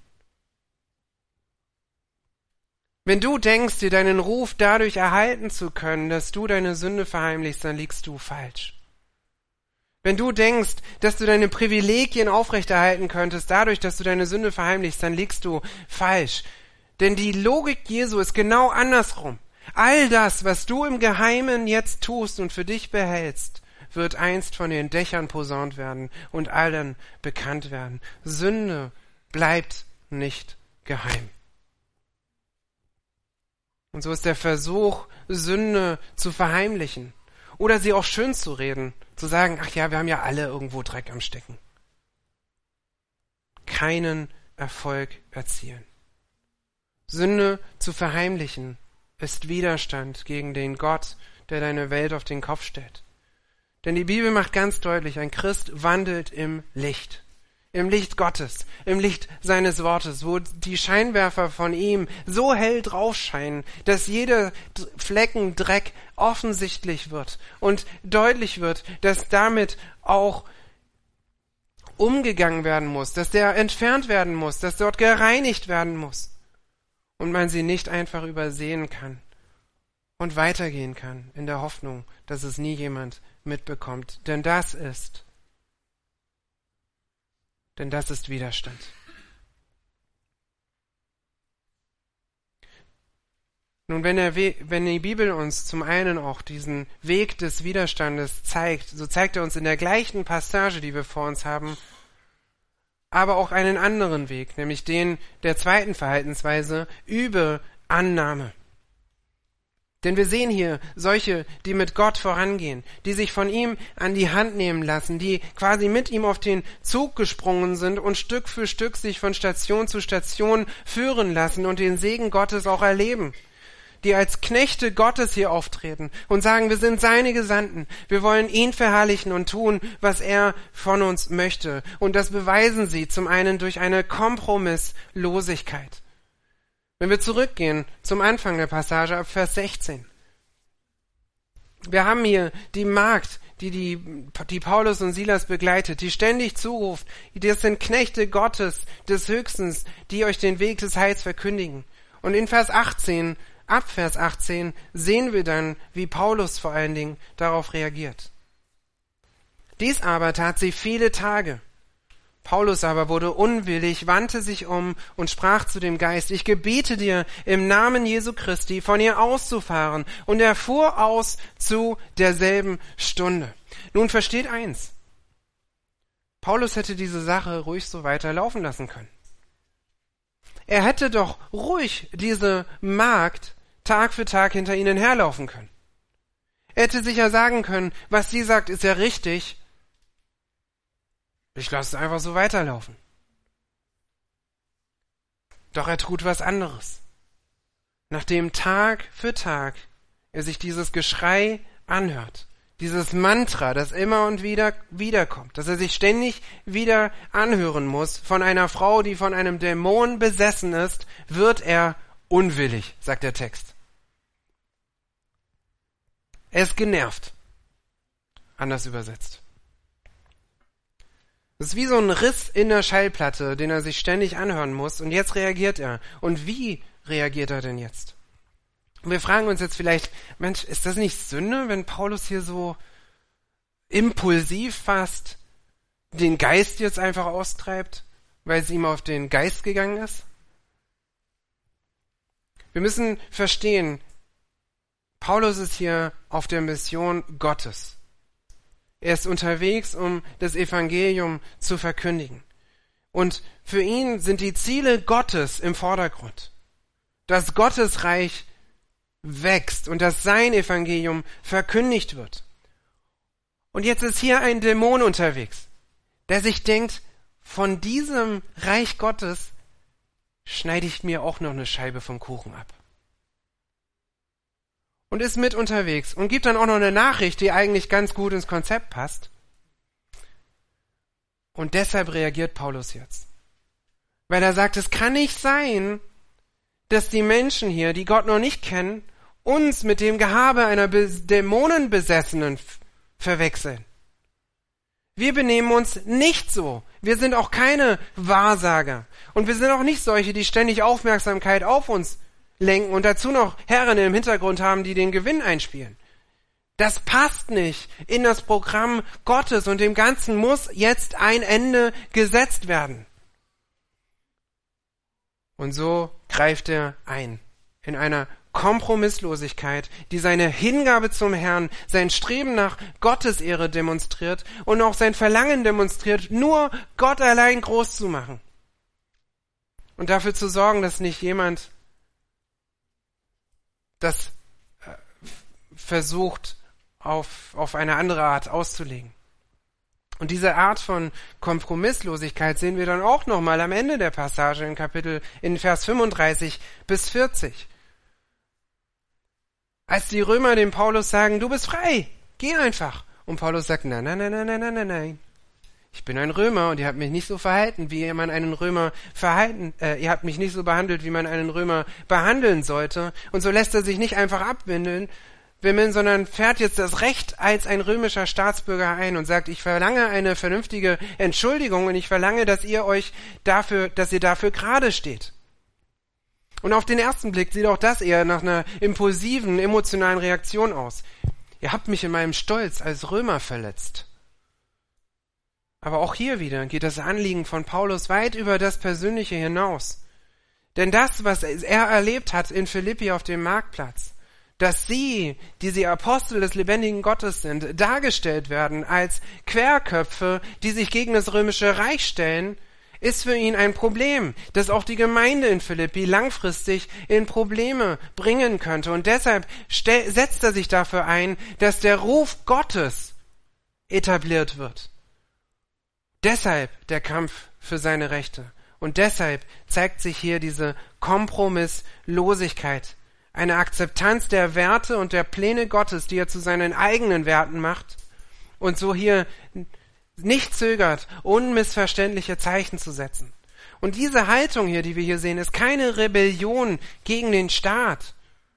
Wenn du denkst, dir deinen Ruf dadurch erhalten zu können, dass du deine Sünde verheimlichst, dann liegst du falsch. Wenn du denkst, dass du deine Privilegien aufrechterhalten könntest, dadurch, dass du deine Sünde verheimlichst, dann liegst du falsch. Denn die Logik Jesu ist genau andersrum. All das, was du im Geheimen jetzt tust und für dich behältst, wird einst von den Dächern posaunt werden und allen bekannt werden. Sünde bleibt nicht geheim. Und so ist der Versuch, Sünde zu verheimlichen oder sie auch schön zu reden, zu sagen, ach ja, wir haben ja alle irgendwo Dreck am Stecken. Keinen Erfolg erzielen. Sünde zu verheimlichen ist Widerstand gegen den Gott, der deine Welt auf den Kopf stellt. Denn die Bibel macht ganz deutlich, ein Christ wandelt im Licht. Im Licht Gottes, im Licht seines Wortes, wo die Scheinwerfer von ihm so hell draufscheinen, dass jeder Flecken Dreck offensichtlich wird und deutlich wird, dass damit auch umgegangen werden muss, dass der entfernt werden muss, dass dort gereinigt werden muss und man sie nicht einfach übersehen kann und weitergehen kann in der Hoffnung, dass es nie jemand mitbekommt. Denn das ist Denn das ist Widerstand. Nun, wenn, der We- wenn die Bibel uns zum einen auch diesen Weg des Widerstandes zeigt, so zeigt er uns in der gleichen Passage, die wir vor uns haben, aber auch einen anderen Weg, nämlich den der zweiten Verhaltensweise, über Annahme. Denn wir sehen hier solche, die mit Gott vorangehen, die sich von ihm an die Hand nehmen lassen, die quasi mit ihm auf den Zug gesprungen sind und Stück für Stück sich von Station zu Station führen lassen und den Segen Gottes auch erleben. Die als Knechte Gottes hier auftreten und sagen, wir sind seine Gesandten, wir wollen ihn verherrlichen und tun, was er von uns möchte. Und das beweisen sie zum einen durch eine Kompromisslosigkeit. Wenn wir zurückgehen zum Anfang der Passage ab Vers sechzehn. Wir haben hier die Magd, die, die, die Paulus und Silas begleitet, die ständig zuruft, das sind Knechte Gottes, des Höchstens, die euch den Weg des Heils verkündigen. Und in Vers achtzehn, ab Vers achtzehn, sehen wir dann, wie Paulus vor allen Dingen darauf reagiert. Dies aber tat sie viele Tage. Paulus aber wurde unwillig, wandte sich um und sprach zu dem Geist, ich gebiete dir im Namen Jesu Christi, von ihr auszufahren. Und er fuhr aus zu derselben Stunde. Nun versteht eins. Paulus hätte diese Sache ruhig so weiter laufen lassen können. Er hätte doch ruhig diese Magd Tag für Tag hinter ihnen herlaufen können. Er hätte sicher sagen können, was sie sagt, ist ja richtig. Ich lasse es einfach so weiterlaufen. Doch er tut was anderes. Nachdem Tag für Tag er sich dieses Geschrei anhört, dieses Mantra, das immer und wieder wiederkommt, dass er sich ständig wieder anhören muss von einer Frau, die von einem Dämon besessen ist, wird er unwillig, sagt der Text. Er ist genervt. Anders übersetzt. Das ist wie so ein Riss in der Schallplatte, den er sich ständig anhören muss. Und jetzt reagiert er. Und wie reagiert er denn jetzt? Und wir fragen uns jetzt vielleicht, Mensch, ist das nicht Sünde, wenn Paulus hier so impulsiv fast den Geist jetzt einfach austreibt, weil es ihm auf den Geist gegangen ist? Wir müssen verstehen, Paulus ist hier auf der Mission Gottes. Er ist unterwegs, um das Evangelium zu verkündigen. Und für ihn sind die Ziele Gottes im Vordergrund. Dass Gottes Reich wächst und dass sein Evangelium verkündigt wird. Und jetzt ist hier ein Dämon unterwegs, der sich denkt, von diesem Reich Gottes schneide ich mir auch noch eine Scheibe vom Kuchen ab. Und ist mit unterwegs und gibt dann auch noch eine Nachricht, die eigentlich ganz gut ins Konzept passt. Und deshalb reagiert Paulus jetzt. Weil er sagt, es kann nicht sein, dass die Menschen hier, die Gott noch nicht kennen, uns mit dem Gehabe einer Dämonenbesessenen f- verwechseln. Wir benehmen uns nicht so. Wir sind auch keine Wahrsager. Und wir sind auch nicht solche, die ständig Aufmerksamkeit auf uns lenken und dazu noch Herren im Hintergrund haben, die den Gewinn einspielen. Das passt nicht in das Programm Gottes und dem Ganzen muss jetzt ein Ende gesetzt werden. Und so greift er ein in einer Kompromisslosigkeit, die seine Hingabe zum Herrn, sein Streben nach Gottes Ehre demonstriert und auch sein Verlangen demonstriert, nur Gott allein groß zu machen. Und dafür zu sorgen, dass nicht jemand das äh, versucht, auf, auf eine andere Art auszulegen. Und diese Art von Kompromisslosigkeit sehen wir dann auch nochmal am Ende der Passage in Kapitel, in Vers fünfunddreißig bis vierzig. Als die Römer dem Paulus sagen, du bist frei, geh einfach. Und Paulus sagt, nein, nein, nein, nein, nein, nein, nein. Ich bin ein Römer und ihr habt mich nicht so verhalten, wie man einen Römer verhalten, äh, ihr habt mich nicht so behandelt, wie man einen Römer behandeln sollte. Und so lässt er sich nicht einfach abwimmeln, wimmeln, sondern fährt jetzt das Recht als ein römischer Staatsbürger ein und sagt, ich verlange eine vernünftige Entschuldigung und ich verlange, dass ihr euch dafür, dass ihr dafür gerade steht. Und auf den ersten Blick sieht auch das eher nach einer impulsiven, emotionalen Reaktion aus. Ihr habt mich in meinem Stolz als Römer verletzt. Aber auch hier wieder geht das Anliegen von Paulus weit über das Persönliche hinaus. Denn das, was er erlebt hat in Philippi auf dem Marktplatz, dass sie, die sie Apostel des lebendigen Gottes sind, dargestellt werden als Querköpfe, die sich gegen das römische Reich stellen, ist für ihn ein Problem, das auch die Gemeinde in Philippi langfristig in Probleme bringen könnte. Und deshalb stell, setzt er sich dafür ein, dass der Ruf Gottes etabliert wird. Deshalb der Kampf für seine Rechte. Und deshalb zeigt sich hier diese Kompromisslosigkeit. Eine Akzeptanz der Werte und der Pläne Gottes, die er zu seinen eigenen Werten macht. Und so hier nicht zögert, unmissverständliche Zeichen zu setzen. Und diese Haltung hier, die wir hier sehen, ist keine Rebellion gegen den Staat.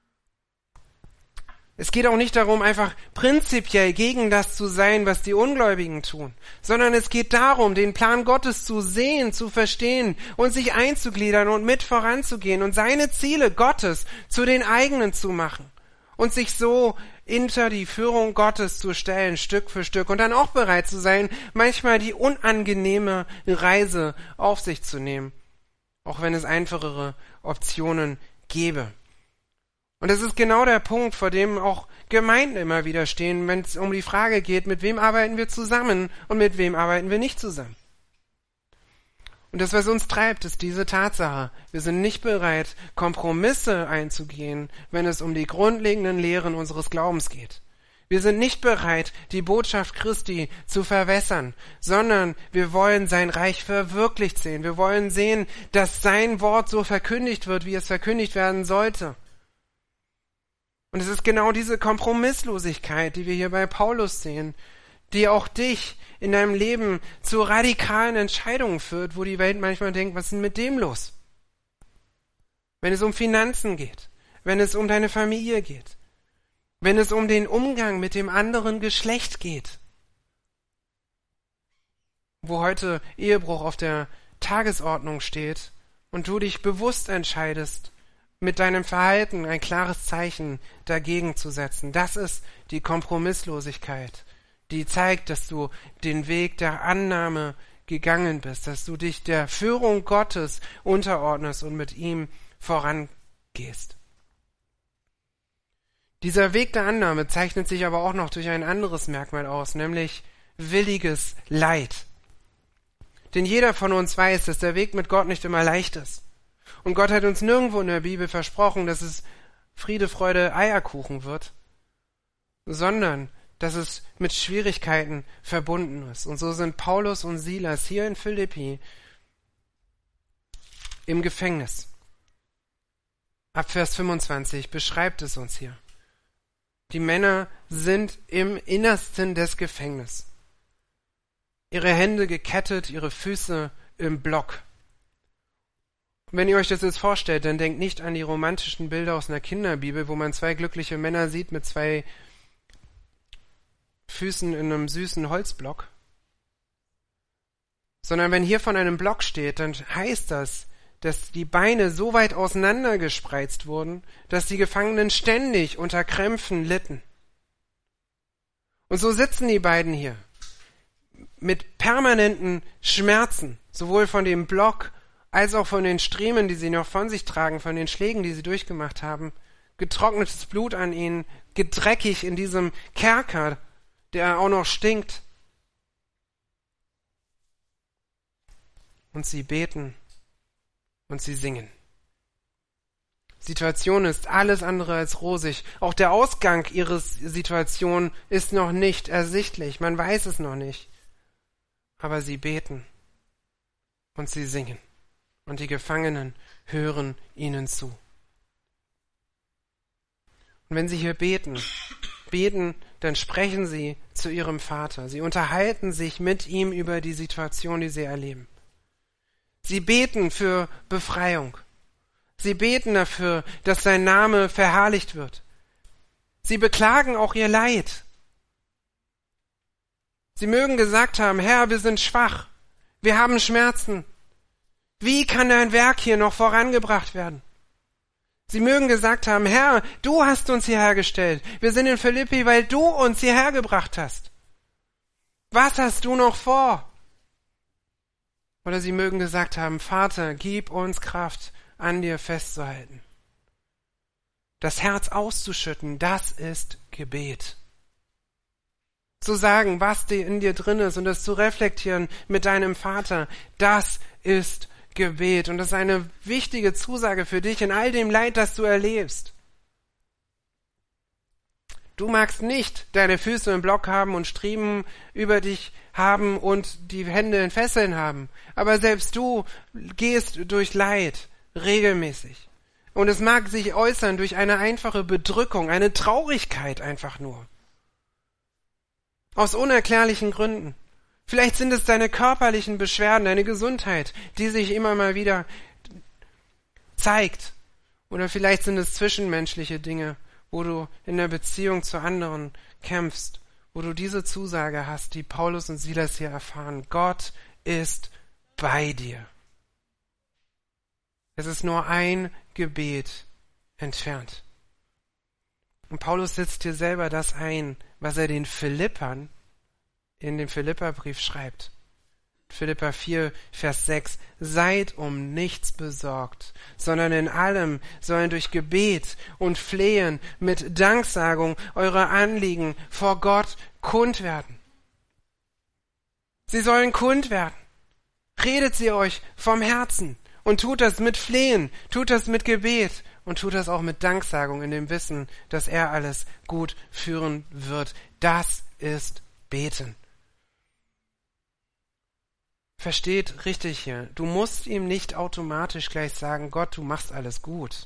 Es geht auch nicht darum, einfach prinzipiell gegen das zu sein, was die Ungläubigen tun, sondern es geht darum, den Plan Gottes zu sehen, zu verstehen und sich einzugliedern und mit voranzugehen und seine Ziele Gottes zu den eigenen zu machen und sich so hinter die Führung Gottes zu stellen, Stück für Stück, und dann auch bereit zu sein, manchmal die unangenehme Reise auf sich zu nehmen, auch wenn es einfachere Optionen gäbe. Und das ist genau der Punkt, vor dem auch Gemeinden immer wieder stehen, wenn es um die Frage geht, mit wem arbeiten wir zusammen und mit wem arbeiten wir nicht zusammen. Und das, was uns treibt, ist diese Tatsache. Wir sind nicht bereit, Kompromisse einzugehen, wenn es um die grundlegenden Lehren unseres Glaubens geht. Wir sind nicht bereit, die Botschaft Christi zu verwässern, sondern wir wollen sein Reich verwirklicht sehen. Wir wollen sehen, dass sein Wort so verkündigt wird, wie es verkündigt werden sollte. Und es ist genau diese Kompromisslosigkeit, die wir hier bei Paulus sehen, die auch dich in deinem Leben zu radikalen Entscheidungen führt, wo die Welt manchmal denkt, was ist denn mit dem los? Wenn es um Finanzen geht, wenn es um deine Familie geht, wenn es um den Umgang mit dem anderen Geschlecht geht, wo heute Ehebruch auf der Tagesordnung steht und du dich bewusst entscheidest, mit deinem Verhalten ein klares Zeichen dagegen zu setzen. Das ist die Kompromisslosigkeit, die zeigt, dass du den Weg der Annahme gegangen bist, dass du dich der Führung Gottes unterordnest und mit ihm vorangehst. Dieser Weg der Annahme zeichnet sich aber auch noch durch ein anderes Merkmal aus, nämlich williges Leid. Denn jeder von uns weiß, dass der Weg mit Gott nicht immer leicht ist. Und Gott hat uns nirgendwo in der Bibel versprochen, dass es Friede, Freude, Eierkuchen wird, sondern dass es mit Schwierigkeiten verbunden ist. Und so sind Paulus und Silas hier in Philippi im Gefängnis. Ab Vers fünfundzwanzig beschreibt es uns hier. Die Männer sind im Innersten des Gefängnisses. Ihre Hände gekettet, ihre Füße im Block. Wenn ihr euch das jetzt vorstellt, dann denkt nicht an die romantischen Bilder aus einer Kinderbibel, wo man zwei glückliche Männer sieht mit zwei Füßen in einem süßen Holzblock. Sondern wenn hier von einem Block steht, dann heißt das, dass die Beine so weit auseinander gespreizt wurden, dass die Gefangenen ständig unter Krämpfen litten. Und so sitzen die beiden hier mit permanenten Schmerzen, sowohl von dem Block als auch von den Striemen, die sie noch von sich tragen, von den Schlägen, die sie durchgemacht haben, getrocknetes Blut an ihnen, gedreckig in diesem Kerker, der auch noch stinkt. Und sie beten und sie singen. Situation ist alles andere als rosig. Auch der Ausgang ihres Situation ist noch nicht ersichtlich. Man weiß es noch nicht. Aber sie beten und sie singen. Und die Gefangenen hören ihnen zu. Und wenn sie hier beten, beten, dann sprechen sie zu ihrem Vater. Sie unterhalten sich mit ihm über die Situation, die sie erleben. Sie beten für Befreiung. Sie beten dafür, dass sein Name verherrlicht wird. Sie beklagen auch ihr Leid. Sie mögen gesagt haben, Herr, wir sind schwach. Wir haben Schmerzen. Wie kann dein Werk hier noch vorangebracht werden? Sie mögen gesagt haben, Herr, du hast uns hierher gestellt. Wir sind in Philippi, weil du uns hierher gebracht hast. Was hast du noch vor? Oder sie mögen gesagt haben, Vater, gib uns Kraft, an dir festzuhalten. Das Herz auszuschütten, das ist Gebet. Zu sagen, was in dir drin ist und das zu reflektieren mit deinem Vater, das ist Gebet. Und das ist eine wichtige Zusage für dich in all dem Leid, das du erlebst. Du magst nicht deine Füße im Block haben und Striemen über dich haben und die Hände in Fesseln haben. Aber selbst du gehst durch Leid regelmäßig. Und es mag sich äußern durch eine einfache Bedrückung, eine Traurigkeit einfach nur. Aus unerklärlichen Gründen. Vielleicht sind es deine körperlichen Beschwerden, deine Gesundheit, die sich immer mal wieder zeigt. Oder vielleicht sind es zwischenmenschliche Dinge, wo du in der Beziehung zu anderen kämpfst, wo du diese Zusage hast, die Paulus und Silas hier erfahren. Gott ist bei dir. Es ist nur ein Gebet entfernt. Und Paulus setzt hier selber das ein, was er den Philippern in dem Philipperbrief schreibt. Philipper vier, Vers sechs. Seid um nichts besorgt, sondern in allem sollen durch Gebet und Flehen mit Danksagung eure Anliegen vor Gott kund werden. Sie sollen kund werden. Redet sie euch vom Herzen und tut das mit Flehen, tut das mit Gebet und tut das auch mit Danksagung in dem Wissen, dass er alles gut führen wird. Das ist Beten. Versteht richtig hier. Du musst ihm nicht automatisch gleich sagen, Gott, du machst alles gut.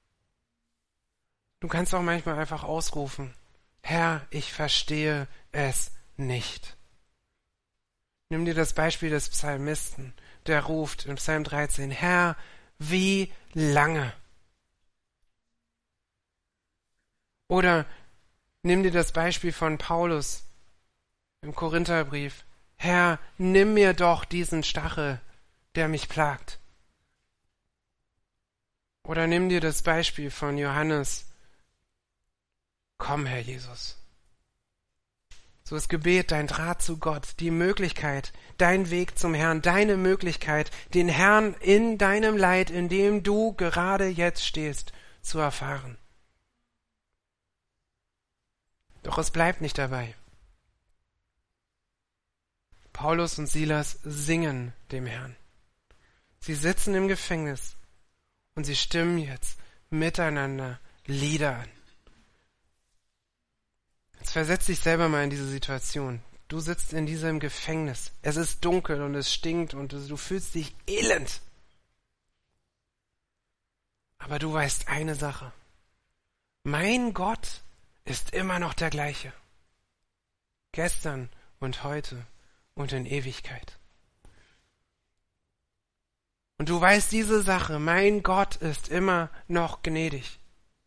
Du kannst auch manchmal einfach ausrufen, Herr, ich verstehe es nicht. Nimm dir das Beispiel des Psalmisten, der ruft in Psalm dreizehn, Herr, wie lange? Oder nimm dir das Beispiel von Paulus im Korintherbrief, Herr, nimm mir doch diesen Stachel, der mich plagt. Oder nimm dir das Beispiel von Johannes. Komm, Herr Jesus. So ist Gebet dein Draht zu Gott, die Möglichkeit, dein Weg zum Herrn, deine Möglichkeit, den Herrn in deinem Leid, in dem du gerade jetzt stehst, zu erfahren. Doch es bleibt nicht dabei. Paulus und Silas singen dem Herrn. Sie sitzen im Gefängnis und sie stimmen jetzt miteinander Lieder an. Jetzt versetz dich selber mal in diese Situation. Du sitzt in diesem Gefängnis. Es ist dunkel und es stinkt und du fühlst dich elend. Aber du weißt eine Sache. Mein Gott ist immer noch der gleiche. Gestern und heute und in Ewigkeit. Und du weißt diese Sache, mein Gott ist immer noch gnädig.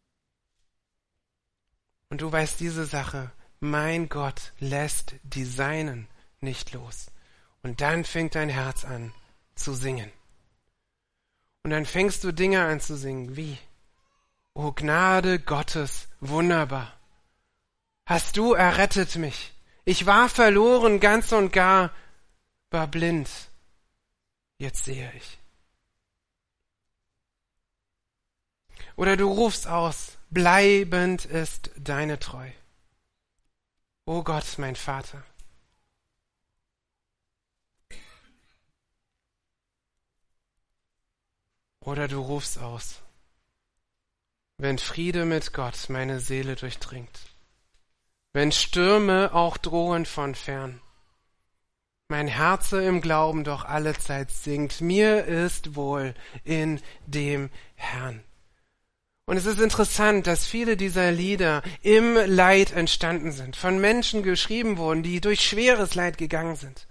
Und du weißt diese Sache, mein Gott lässt die Seinen nicht los. Und dann fängt dein Herz an zu singen. Und dann fängst du Dinge an zu singen, wie, O Gnade Gottes, wunderbar. Hast du errettet mich. Ich war verloren, ganz und gar, war blind. Jetzt sehe ich. Oder du rufst aus, bleibend ist deine Treu. O Gott, mein Vater. Oder du rufst aus, wenn Friede mit Gott meine Seele durchdringt. Wenn Stürme auch drohen von fern, mein Herze im Glauben doch allezeit singt, mir ist wohl in dem Herrn. Und es ist interessant, dass viele dieser Lieder im Leid entstanden sind, von Menschen geschrieben wurden, die durch schweres Leid gegangen sind.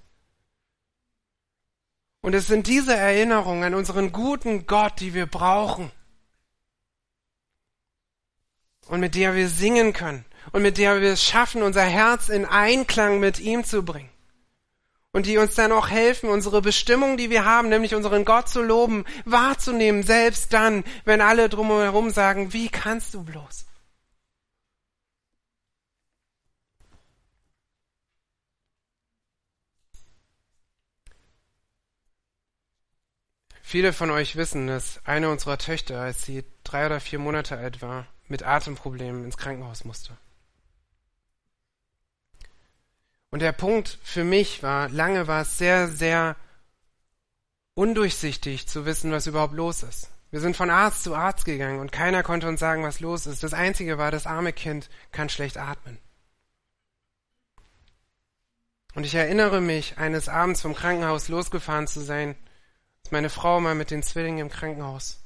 Und es sind diese Erinnerungen an unseren guten Gott, die wir brauchen und mit der wir singen können. Und mit der wir es schaffen, unser Herz in Einklang mit ihm zu bringen. Und die uns dann auch helfen, unsere Bestimmung, die wir haben, nämlich unseren Gott zu loben, wahrzunehmen, selbst dann, wenn alle drumherum sagen, wie kannst du bloß? Viele von euch wissen, dass eine unserer Töchter, als sie drei oder vier Monate alt war, mit Atemproblemen ins Krankenhaus musste. Und der Punkt für mich war, lange war es sehr, sehr undurchsichtig zu wissen, was überhaupt los ist. Wir sind von Arzt zu Arzt gegangen und keiner konnte uns sagen, was los ist. Das Einzige war, das arme Kind kann schlecht atmen. Und ich erinnere mich, eines Abends vom Krankenhaus losgefahren zu sein, ist meine Frau mal mit den Zwillingen im Krankenhaus.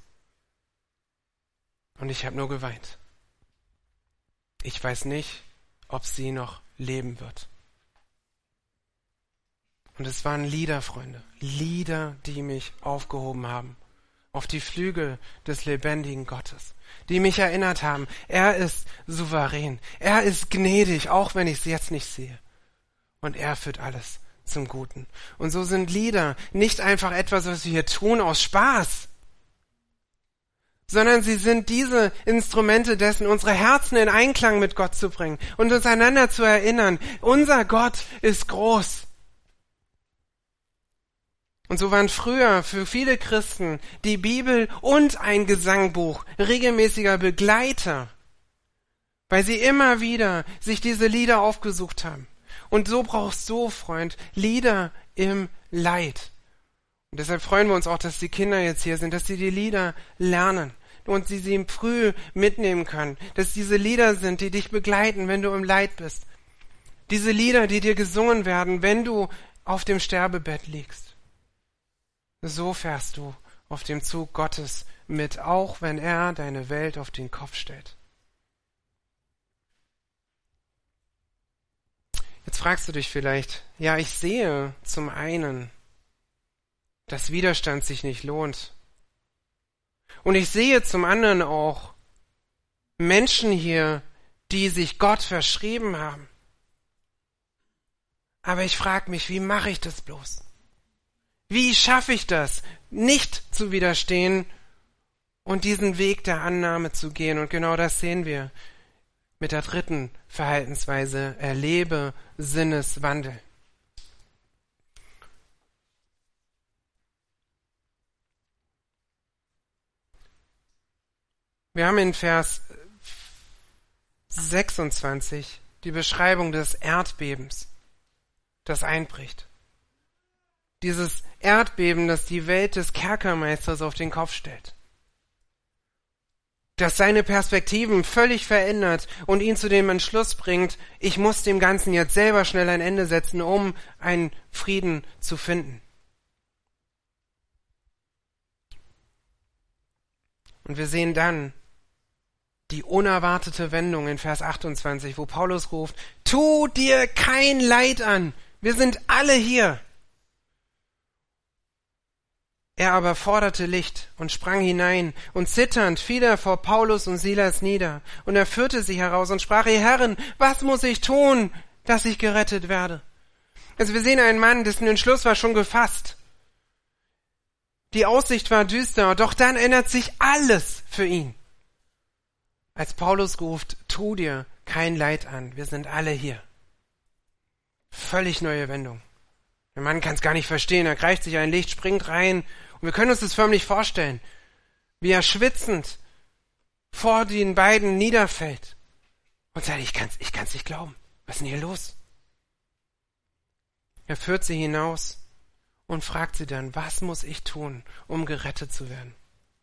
Und ich habe nur geweint. Ich weiß nicht, ob sie noch leben wird. Und es waren Lieder, Freunde. Lieder, die mich aufgehoben haben. Auf die Flügel des lebendigen Gottes. Die mich erinnert haben, er ist souverän. Er ist gnädig, auch wenn ich es jetzt nicht sehe. Und er führt alles zum Guten. Und so sind Lieder nicht einfach etwas, was wir hier tun aus Spaß, sondern sie sind diese Instrumente dessen, unsere Herzen in Einklang mit Gott zu bringen und uns einander zu erinnern, unser Gott ist groß. Und so waren früher für viele Christen die Bibel und ein Gesangbuch regelmäßiger Begleiter, weil sie immer wieder sich diese Lieder aufgesucht haben. Und so brauchst du, Freund, Lieder im Leid. Und deshalb freuen wir uns auch, dass die Kinder jetzt hier sind, dass sie die Lieder lernen und sie sie früh mitnehmen können. Dass diese Lieder sind, die dich begleiten, wenn du im Leid bist. Diese Lieder, die dir gesungen werden, wenn du auf dem Sterbebett liegst. So fährst du auf dem Zug Gottes mit, auch wenn er deine Welt auf den Kopf stellt. Jetzt fragst du dich vielleicht, ja, ich sehe zum einen, dass Widerstand sich nicht lohnt. Und ich sehe zum anderen auch Menschen hier, die sich Gott verschrieben haben. Aber ich frage mich, wie mache ich das bloß? Wie schaffe ich das, nicht zu widerstehen und diesen Weg der Annahme zu gehen? Und genau das sehen wir mit der dritten Verhaltensweise, erlebe Sinneswandel. Wir haben in Vers sechsundzwanzig die Beschreibung des Erdbebens, das einbricht. Dieses Erdbeben, das die Welt des Kerkermeisters auf den Kopf stellt. Das seine Perspektiven völlig verändert und ihn zu dem Entschluss bringt, ich muss dem Ganzen jetzt selber schnell ein Ende setzen, um einen Frieden zu finden. Und wir sehen dann die unerwartete Wendung in Vers achtundzwanzig, wo Paulus ruft, tu dir kein Leid an, wir sind alle hier. Er aber forderte Licht und sprang hinein, und zitternd fiel er vor Paulus und Silas nieder, und er führte sie heraus und sprach, ihr Herren, was muss ich tun, dass ich gerettet werde? Also wir sehen einen Mann, dessen Entschluss war schon gefasst. Die Aussicht war düster, doch dann ändert sich alles für ihn. Als Paulus ruft, tu dir kein Leid an, wir sind alle hier. Völlig neue Wendung. Der Mann kann es gar nicht verstehen, er greift sich ein Licht, springt rein und wir können uns das förmlich vorstellen, wie er schwitzend vor den beiden niederfällt und sagt, ich kann's, ich kann's nicht glauben, was ist denn hier los? Er führt sie hinaus und fragt sie dann, was muss ich tun, um gerettet zu werden?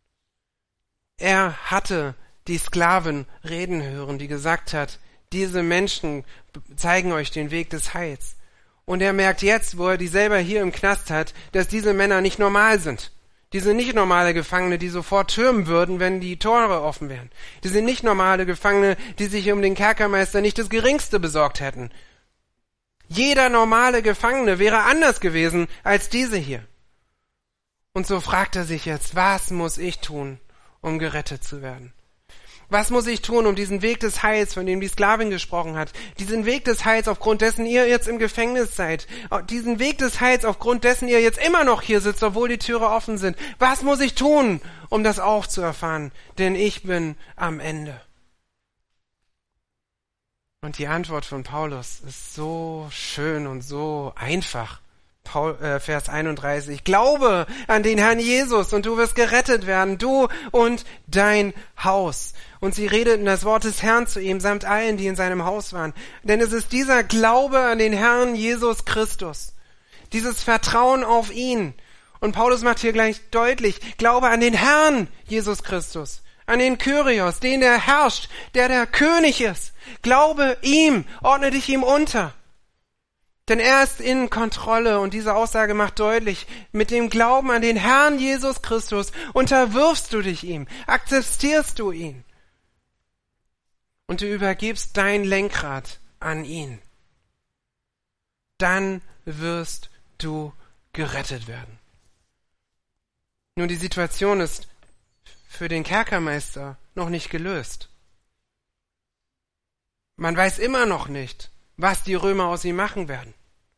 Er hatte die Sklaven reden hören, die gesagt hat, diese Menschen zeigen euch den Weg des Heils. Und er merkt jetzt, wo er die selber hier im Knast hat, dass diese Männer nicht normal sind. Die sind nicht normale Gefangene, die sofort türmen würden, wenn die Tore offen wären. Die sind nicht normale Gefangene, die sich um den Kerkermeister nicht das Geringste besorgt hätten. Jeder normale Gefangene wäre anders gewesen als diese hier. Und so fragt er sich jetzt, was muss ich tun, um gerettet zu werden? Was muss ich tun, um diesen Weg des Heils, von dem die Sklavin gesprochen hat, diesen Weg des Heils, aufgrund dessen ihr jetzt im Gefängnis seid, diesen Weg des Heils, aufgrund dessen ihr jetzt immer noch hier sitzt, obwohl die Türe offen sind, was muss ich tun, um das auch zu erfahren? Denn ich bin am Ende. Und die Antwort von Paulus ist so schön und so einfach. Paul, äh, Vers einunddreißig. Glaube an den Herrn Jesus und du wirst gerettet werden, du und dein Haus. Und sie redeten das Wort des Herrn zu ihm, samt allen, die in seinem Haus waren. Denn es ist dieser Glaube an den Herrn Jesus Christus, dieses Vertrauen auf ihn. Und Paulus macht hier gleich deutlich, Glaube an den Herrn Jesus Christus, an den Kyrios, den der herrscht, der der König ist. Glaube ihm, ordne dich ihm unter. Denn er ist in Kontrolle und diese Aussage macht deutlich, mit dem Glauben an den Herrn Jesus Christus unterwirfst du dich ihm, akzeptierst du ihn und du übergibst dein Lenkrad an ihn. Dann wirst du gerettet werden. Nun, die Situation ist für den Kerkermeister noch nicht gelöst. Man weiß immer noch nicht, was die Römer aus ihm machen werden.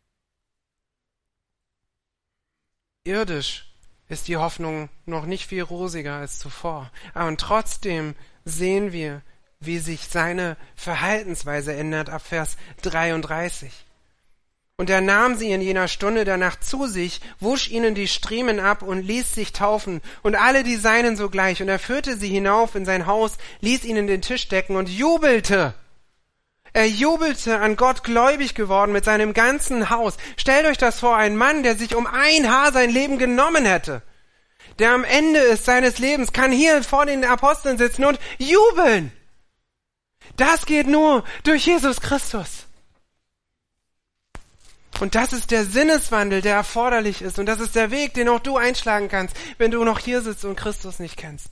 Irdisch ist die Hoffnung noch nicht viel rosiger als zuvor. Aber trotzdem sehen wir, wie sich seine Verhaltensweise ändert ab Vers dreiunddreißig. Und er nahm sie in jener Stunde der Nacht zu sich, wusch ihnen die Striemen ab und ließ sich taufen und alle die Seinen sogleich. Und er führte sie hinauf in sein Haus, ließ ihnen den Tisch decken und jubelte. Er jubelte, an Gott gläubig geworden mit seinem ganzen Haus. Stellt euch das vor, ein Mann, der sich um ein Haar sein Leben genommen hätte, der am Ende ist seines Lebens, kann hier vor den Aposteln sitzen und jubeln. Das geht nur durch Jesus Christus. Und das ist der Sinneswandel, der erforderlich ist. Und das ist der Weg, den auch du einschlagen kannst, wenn du noch hier sitzt und Christus nicht kennst.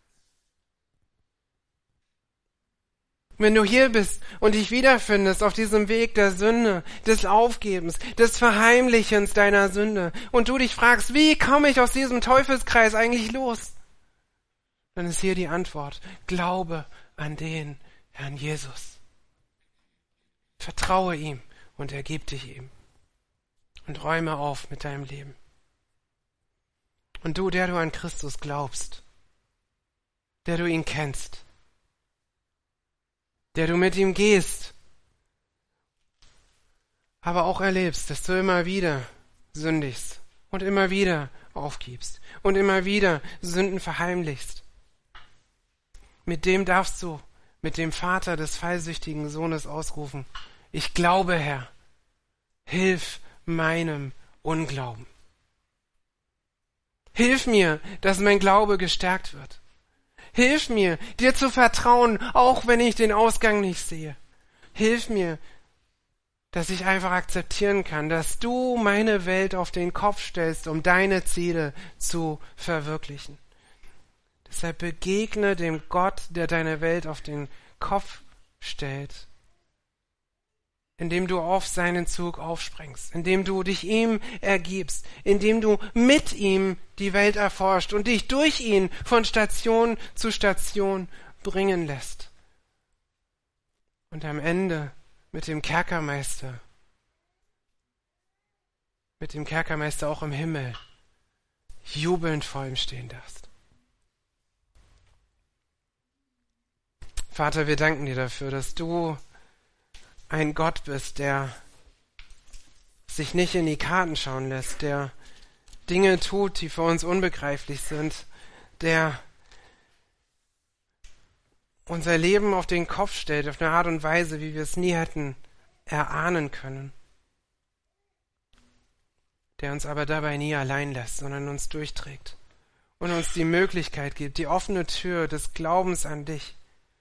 Wenn du hier bist und dich wiederfindest auf diesem Weg der Sünde, des Aufgebens, des Verheimlichens deiner Sünde und du dich fragst, wie komme ich aus diesem Teufelskreis eigentlich los? Dann ist hier die Antwort. Glaube an den Herrn Jesus. Vertraue ihm und er gibt dich ihm. Und räume auf mit deinem Leben. Und du, der du an Christus glaubst, der du ihn kennst, der du mit ihm gehst, aber auch erlebst, dass du immer wieder sündigst und immer wieder aufgibst und immer wieder Sünden verheimlichst. Mit dem darfst du, mit dem Vater des fallsüchtigen Sohnes ausrufen, ich glaube, Herr, hilf meinem Unglauben. Hilf mir, dass mein Glaube gestärkt wird. Hilf mir, dir zu vertrauen, auch wenn ich den Ausgang nicht sehe. Hilf mir, dass ich einfach akzeptieren kann, dass du meine Welt auf den Kopf stellst, um deine Ziele zu verwirklichen. Deshalb begegne dem Gott, der deine Welt auf den Kopf stellt, indem du auf seinen Zug aufspringst, indem du dich ihm ergibst, indem du mit ihm die Welt erforscht und dich durch ihn von Station zu Station bringen lässt. Und am Ende mit dem Kerkermeister, mit dem Kerkermeister auch im Himmel, jubelnd vor ihm stehen darfst. Vater, wir danken dir dafür, dass du ein Gott bist, der sich nicht in die Karten schauen lässt, der Dinge tut, die für uns unbegreiflich sind, der unser Leben auf den Kopf stellt, auf eine Art und Weise, wie wir es nie hätten erahnen können, der uns aber dabei nie allein lässt, sondern uns durchträgt und uns die Möglichkeit gibt, die offene Tür des Glaubens an dich.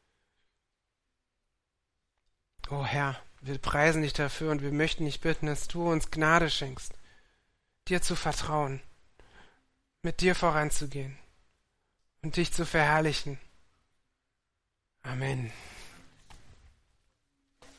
Oh Herr, wir preisen dich dafür und wir möchten dich bitten, dass du uns Gnade schenkst, dir zu vertrauen, mit dir voranzugehen und dich zu verherrlichen. Amen.